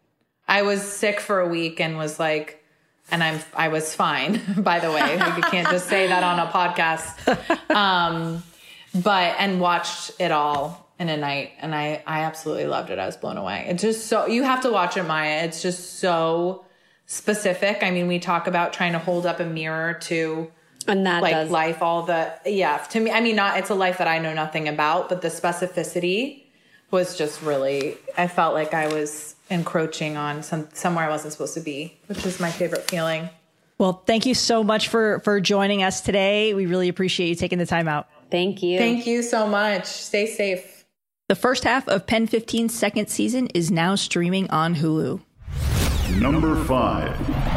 I was sick for a week and was like, and I'm I was fine. By the way, like, you can't just say that on a podcast. Um, but and watched it all in a night, and I I absolutely loved it. I was blown away. It's just so, you have to watch it, Maya. It's just so specific. I mean, we talk about trying to hold up a mirror to And that like does. life, all the, yeah, to me, I mean, not, it's a life that I know nothing about, but the specificity was just really, I felt like I was encroaching on some, somewhere I wasn't supposed to be, which is my favorite feeling. Well, thank you so much for, for joining us today. We really appreciate you taking the time out. Thank you. Thank you so much. Stay safe. The first half of Pen fifteen's second season is now streaming on Hulu. Number five.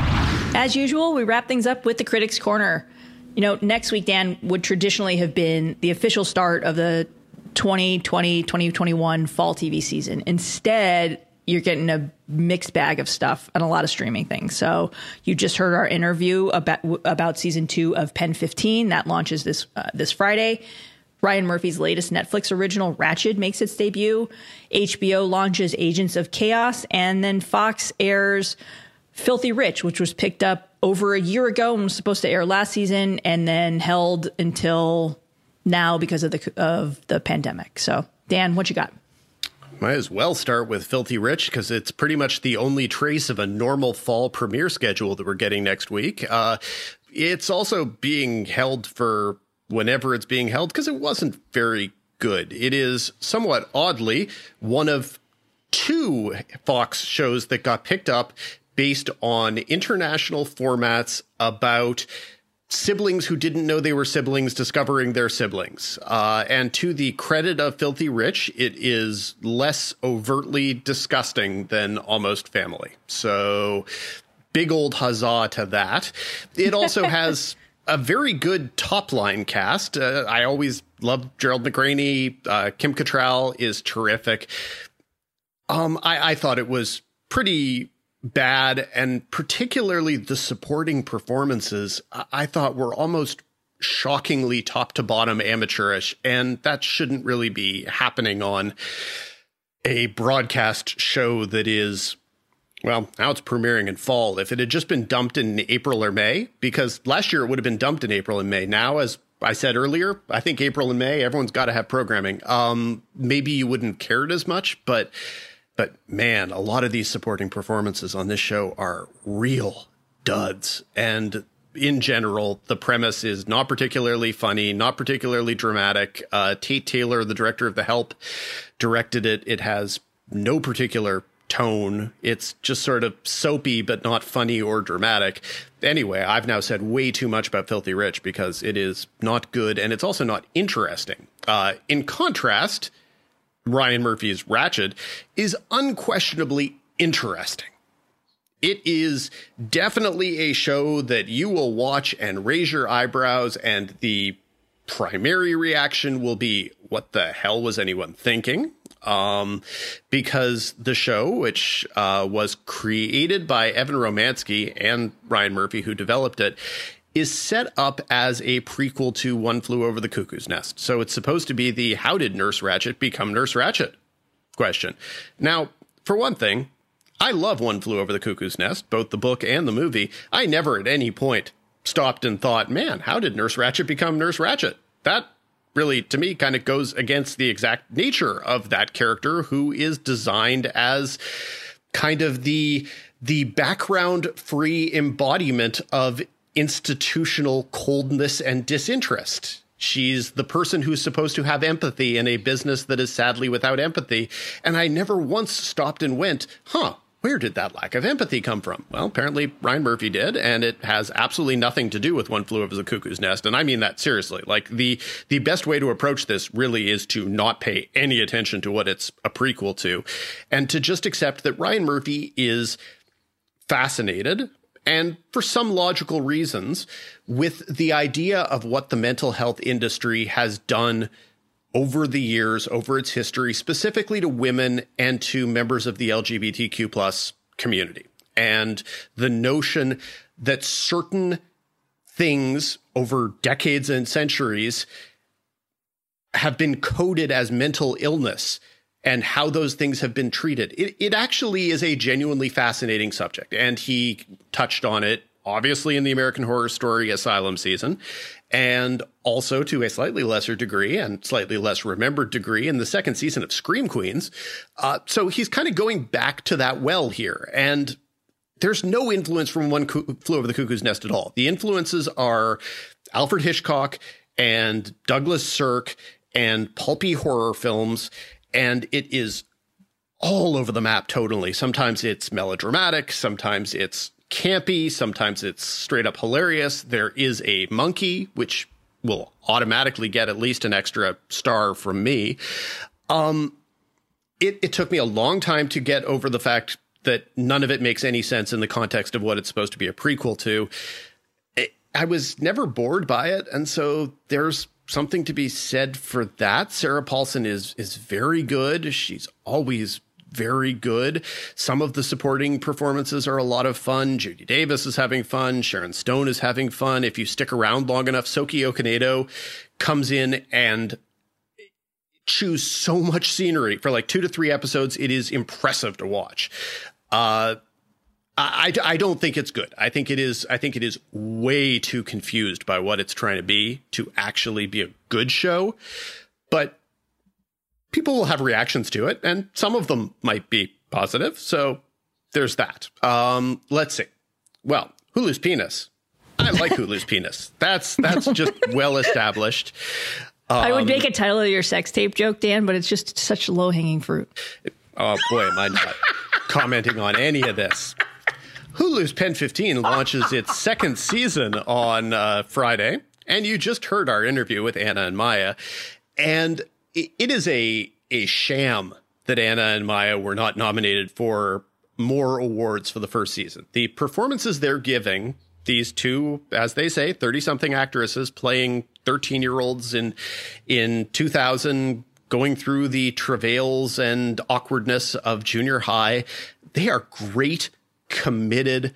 As usual, we wrap things up with the Critics Corner. You know, next week, Dan, would traditionally have been the official start of the twenty twenty, twenty twenty-one fall T V season. Instead, you're getting a mixed bag of stuff and a lot of streaming things. So you just heard our interview about about season two of Pen fifteen. That launches this uh, this Friday. Ryan Murphy's latest Netflix original, Ratched, makes its debut. H B O launches Agents of Chaos, and then Fox airs Filthy Rich, which was picked up over a year ago and was supposed to air last season, and then held until now because of the of the pandemic. So, Dan, what you got? Might as well start with Filthy Rich because it's pretty much the only trace of a normal fall premiere schedule that we're getting next week. Uh, it's also being held for whenever it's being held because it wasn't very good. It is somewhat oddly one of two Fox shows that got picked up based on international formats about siblings who didn't know they were siblings discovering their siblings. Uh, and to the credit of Filthy Rich, it is less overtly disgusting than Almost Family. So big old huzzah to that. It also has a very good top line cast. Uh, I always loved Gerald McRaney. Uh, Kim Cattrall is terrific. Um, I, I thought it was pretty bad, and particularly the supporting performances, I, I thought were almost shockingly top to bottom amateurish, and that shouldn't really be happening on a broadcast show that is, well, now it's premiering in fall. If it had just been dumped in April or May, because last year it would have been dumped in April and May. Now, as I said earlier, I think April and May, everyone's got to have programming. Um, maybe you wouldn't care it as much, but but man, a lot of these supporting performances on this show are real duds. And in general, the premise is not particularly funny, not particularly dramatic. Uh, Tate Taylor, the director of The Help, directed it. It has no particular tone. It's just sort of soapy, but not funny or dramatic. Anyway, I've now said way too much about Filthy Rich because it is not good, and it's also not interesting. Uh, in contrast, Ryan Murphy's Ratched is unquestionably interesting. It is definitely a show that you will watch and raise your eyebrows, and the primary reaction will be, what the hell was anyone thinking? Um, because the show, which uh, was created by Evan Romansky and Ryan Murphy, who developed it, is set up as a prequel to One Flew Over the Cuckoo's Nest. So it's supposed to be the how did Nurse Ratched become Nurse Ratched question. Now, for one thing, I love One Flew Over the Cuckoo's Nest, both the book and the movie. I never at any point stopped and thought, man, how did Nurse Ratched become Nurse Ratched? That really, to me, kind of goes against the exact nature of that character, who is designed as kind of the, the background-free embodiment of institutional coldness and disinterest. She's the person who's supposed to have empathy in a business that is sadly without empathy. And I never once stopped and went, huh, where did that lack of empathy come from? Well, apparently Ryan Murphy did, and it has absolutely nothing to do with One Flew Over the Cuckoo's Nest. And I mean that seriously. Like, the the best way to approach this really is to not pay any attention to what it's a prequel to, and to just accept that Ryan Murphy is fascinated, and for some logical reasons, with the idea of what the mental health industry has done over the years, over its history, specifically to women and to members of the L G B T Q plus community. And the notion that certain things over decades and centuries have been coded as mental illness, and how those things have been treated. It, it actually is a genuinely fascinating subject. And he touched on it, obviously, in the American Horror Story Asylum season, and also to a slightly lesser degree and slightly less remembered degree in the second season of Scream Queens. Uh, so he's kind of going back to that well here. And there's no influence from One Flew Over the Cuckoo's Nest at all. The influences are Alfred Hitchcock and Douglas Sirk and pulpy horror films, and it is all over the map totally. Sometimes it's melodramatic, sometimes it's campy, sometimes it's straight up hilarious. There is a monkey, which will automatically get at least an extra star from me. Um, it, it took me a long time to get over the fact that none of it makes any sense in the context of what it's supposed to be a prequel to. It, I was never bored by it, and so there's something to be said for that. Sarah Paulson is is very good. She's always very good. Some of the supporting performances are a lot of fun. Judy Davis is having fun. Sharon Stone is having fun. If you stick around long enough, Soki Okanedo comes in and chews so much scenery for like two to three episodes. It is impressive to watch. Uh, I, I don't think it's good. I think it is. I think it is way too confused by what it's trying to be to actually be a good show. But people will have reactions to it, and some of them might be positive. So there's that. Um, let's see. Well, Hulu's penis. I like Hulu's penis. That's that's just well established. Um, I would make a title of your sex tape joke, Dan, but it's just such low hanging fruit. Oh boy, am I not commenting on any of this. Hulu's Pen fifteen launches its second season on uh, Friday, and you just heard our interview with Anna and Maya, and it, it is a a sham that Anna and Maya were not nominated for more awards for the first season. The performances they're giving these two, as they say, thirty-something actresses playing thirteen-year-olds in in two thousand, going through the travails and awkwardness of junior high. They are great, committed,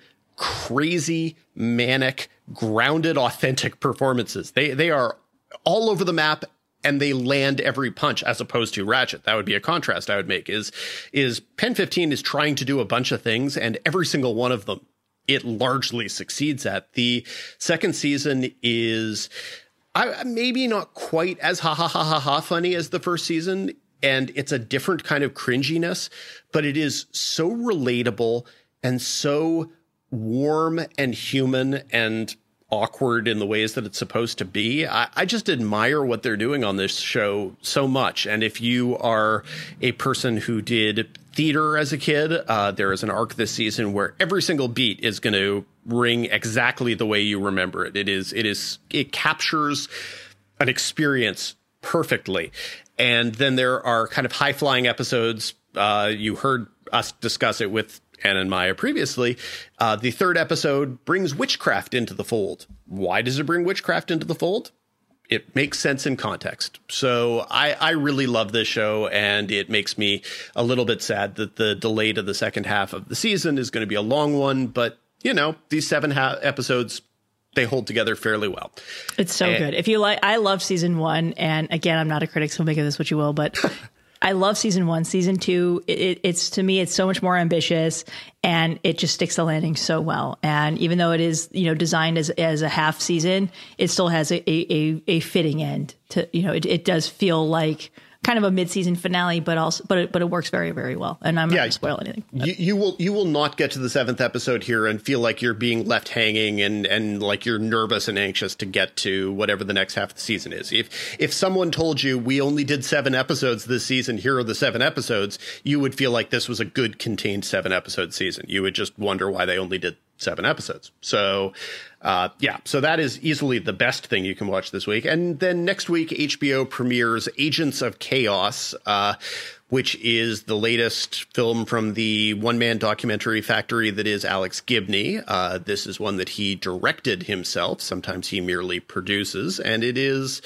crazy, manic, grounded, authentic performances. They they are all over the map, and they land every punch, as opposed to Ratched. That would be a contrast I would make, is, is Pen fifteen is trying to do a bunch of things, and every single one of them it largely succeeds at. The second season is I, maybe not quite as ha ha ha ha ha funny as the first season, and it's a different kind of cringiness, but it is so relatable and so warm and human and awkward in the ways that it's supposed to be. I, I just admire what they're doing on this show so much. And if you are a person who did theater as a kid, uh, there is an arc this season where every single beat is going to ring exactly the way you remember it. It is, it is, it captures an experience perfectly. And then there are kind of high flying episodes. Uh, you heard us discuss it with Anna and Maya previously. Uh, the third episode brings witchcraft into the fold. Why does it bring witchcraft into the fold? It makes sense in context. So I, I really love this show, and it makes me a little bit sad that the delay to the second half of the season is going to be a long one. But, you know, these seven ha- episodes, they hold together fairly well. It's so and, good. If you like, I love season one. And again, I'm not a critic, so make of this what you will, but I love season one. Season two, it, it's to me, it's so much more ambitious, and it just sticks the landing so well. And even though it is, you know, designed as as a half season, it still has a a, a fitting end to, you know, it, it does feel like kind of a mid-season finale, but also, but it, but it works very, very well. And I'm not yeah, going to spoil anything. You, you will, you will not get to the seventh episode here and feel like you're being left hanging and, and like you're nervous and anxious to get to whatever the next half of the season is. If, if someone told you we only did seven episodes this season, here are the seven episodes, you would feel like this was a good contained seven episode season. You would just wonder why they only did seven episodes. So, uh, yeah, so that is easily the best thing you can watch this week. And then next week, H B O premieres Agents of Chaos, uh, which is the latest film from the one-man documentary factory that is Alex Gibney. Uh, this is one that he directed himself. Sometimes he merely produces, and it is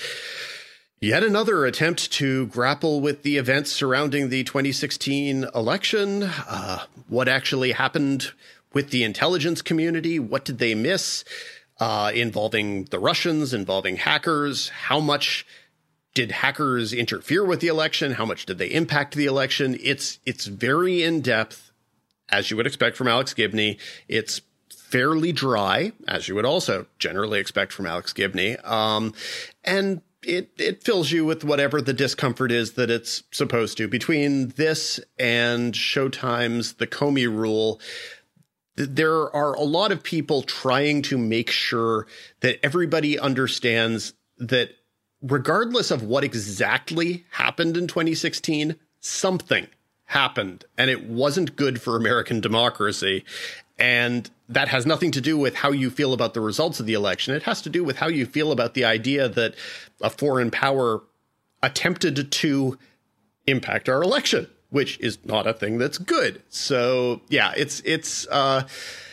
yet another attempt to grapple with the events surrounding the twenty sixteen election. Uh, what actually happened with the intelligence community? What did they miss? Uh, involving the Russians, involving hackers. How much did hackers interfere with the election? How much did they impact the election? It's it's very in-depth, as you would expect from Alex Gibney. It's fairly dry, as you would also generally expect from Alex Gibney. Um, and it, it fills you with whatever the discomfort is that it's supposed to. Between this and Showtime's The Comey Rule, there are a lot of people trying to make sure that everybody understands that regardless of what exactly happened in twenty sixteen, something happened, and it wasn't good for American democracy. And that has nothing to do with how you feel about the results of the election. It has to do with how you feel about the idea that a foreign power attempted to impact our election, which is not a thing that's good. So, yeah, it's, it's, uh,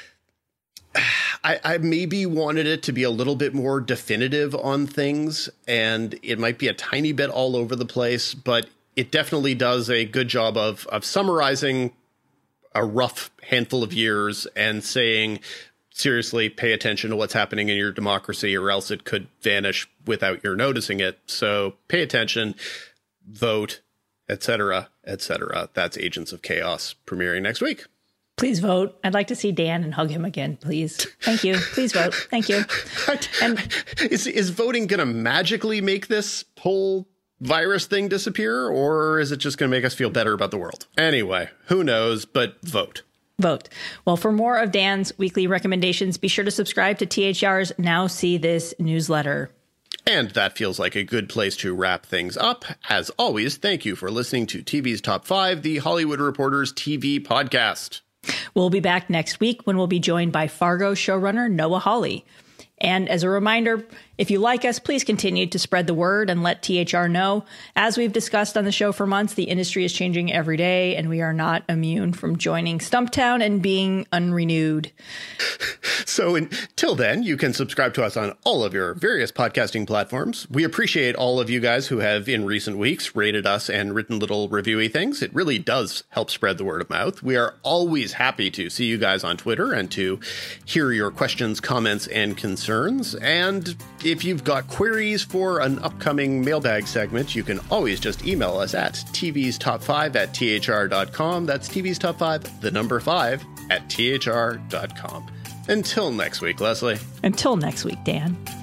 I, I maybe wanted it to be a little bit more definitive on things, and it might be a tiny bit all over the place, but it definitely does a good job of, of summarizing a rough handful of years and saying, seriously, pay attention to what's happening in your democracy, or else it could vanish without your noticing it. So pay attention, vote, et cetera, et cetera. That's Agents of Chaos premiering next week. Please vote. I'd like to see Dan and hug him again, please. Thank you. Please vote. Thank you. And is is voting going to magically make this whole virus thing disappear, or is it just going to make us feel better about the world? Anyway, who knows, but vote. Vote. Well, for more of Dan's weekly recommendations, be sure to subscribe to T H R's Now See This newsletter. And that feels like a good place to wrap things up. As always, thank you for listening to T V's Top five, the Hollywood Reporter's T V podcast. We'll be back next week when we'll be joined by Fargo showrunner Noah Hawley. And as a reminder, If you like us, please continue to spread the word and let T H R know. As we've discussed on the show for months, the industry is changing every day, and we are not immune from joining Stumptown and being unrenewed. So until then, you can subscribe to us on all of your various podcasting platforms. We appreciate all of you guys who have in recent weeks rated us and written little reviewy things. It really does help spread the word of mouth. We are always happy to see you guys on Twitter and to hear your questions, comments, and concerns. And if you've got queries for an upcoming mailbag segment, you can always just email us at T V's top five at T H R dot com. That's T V's top five, the number five, at T H R dot com. Until next week, Leslie. Until next week, Dan.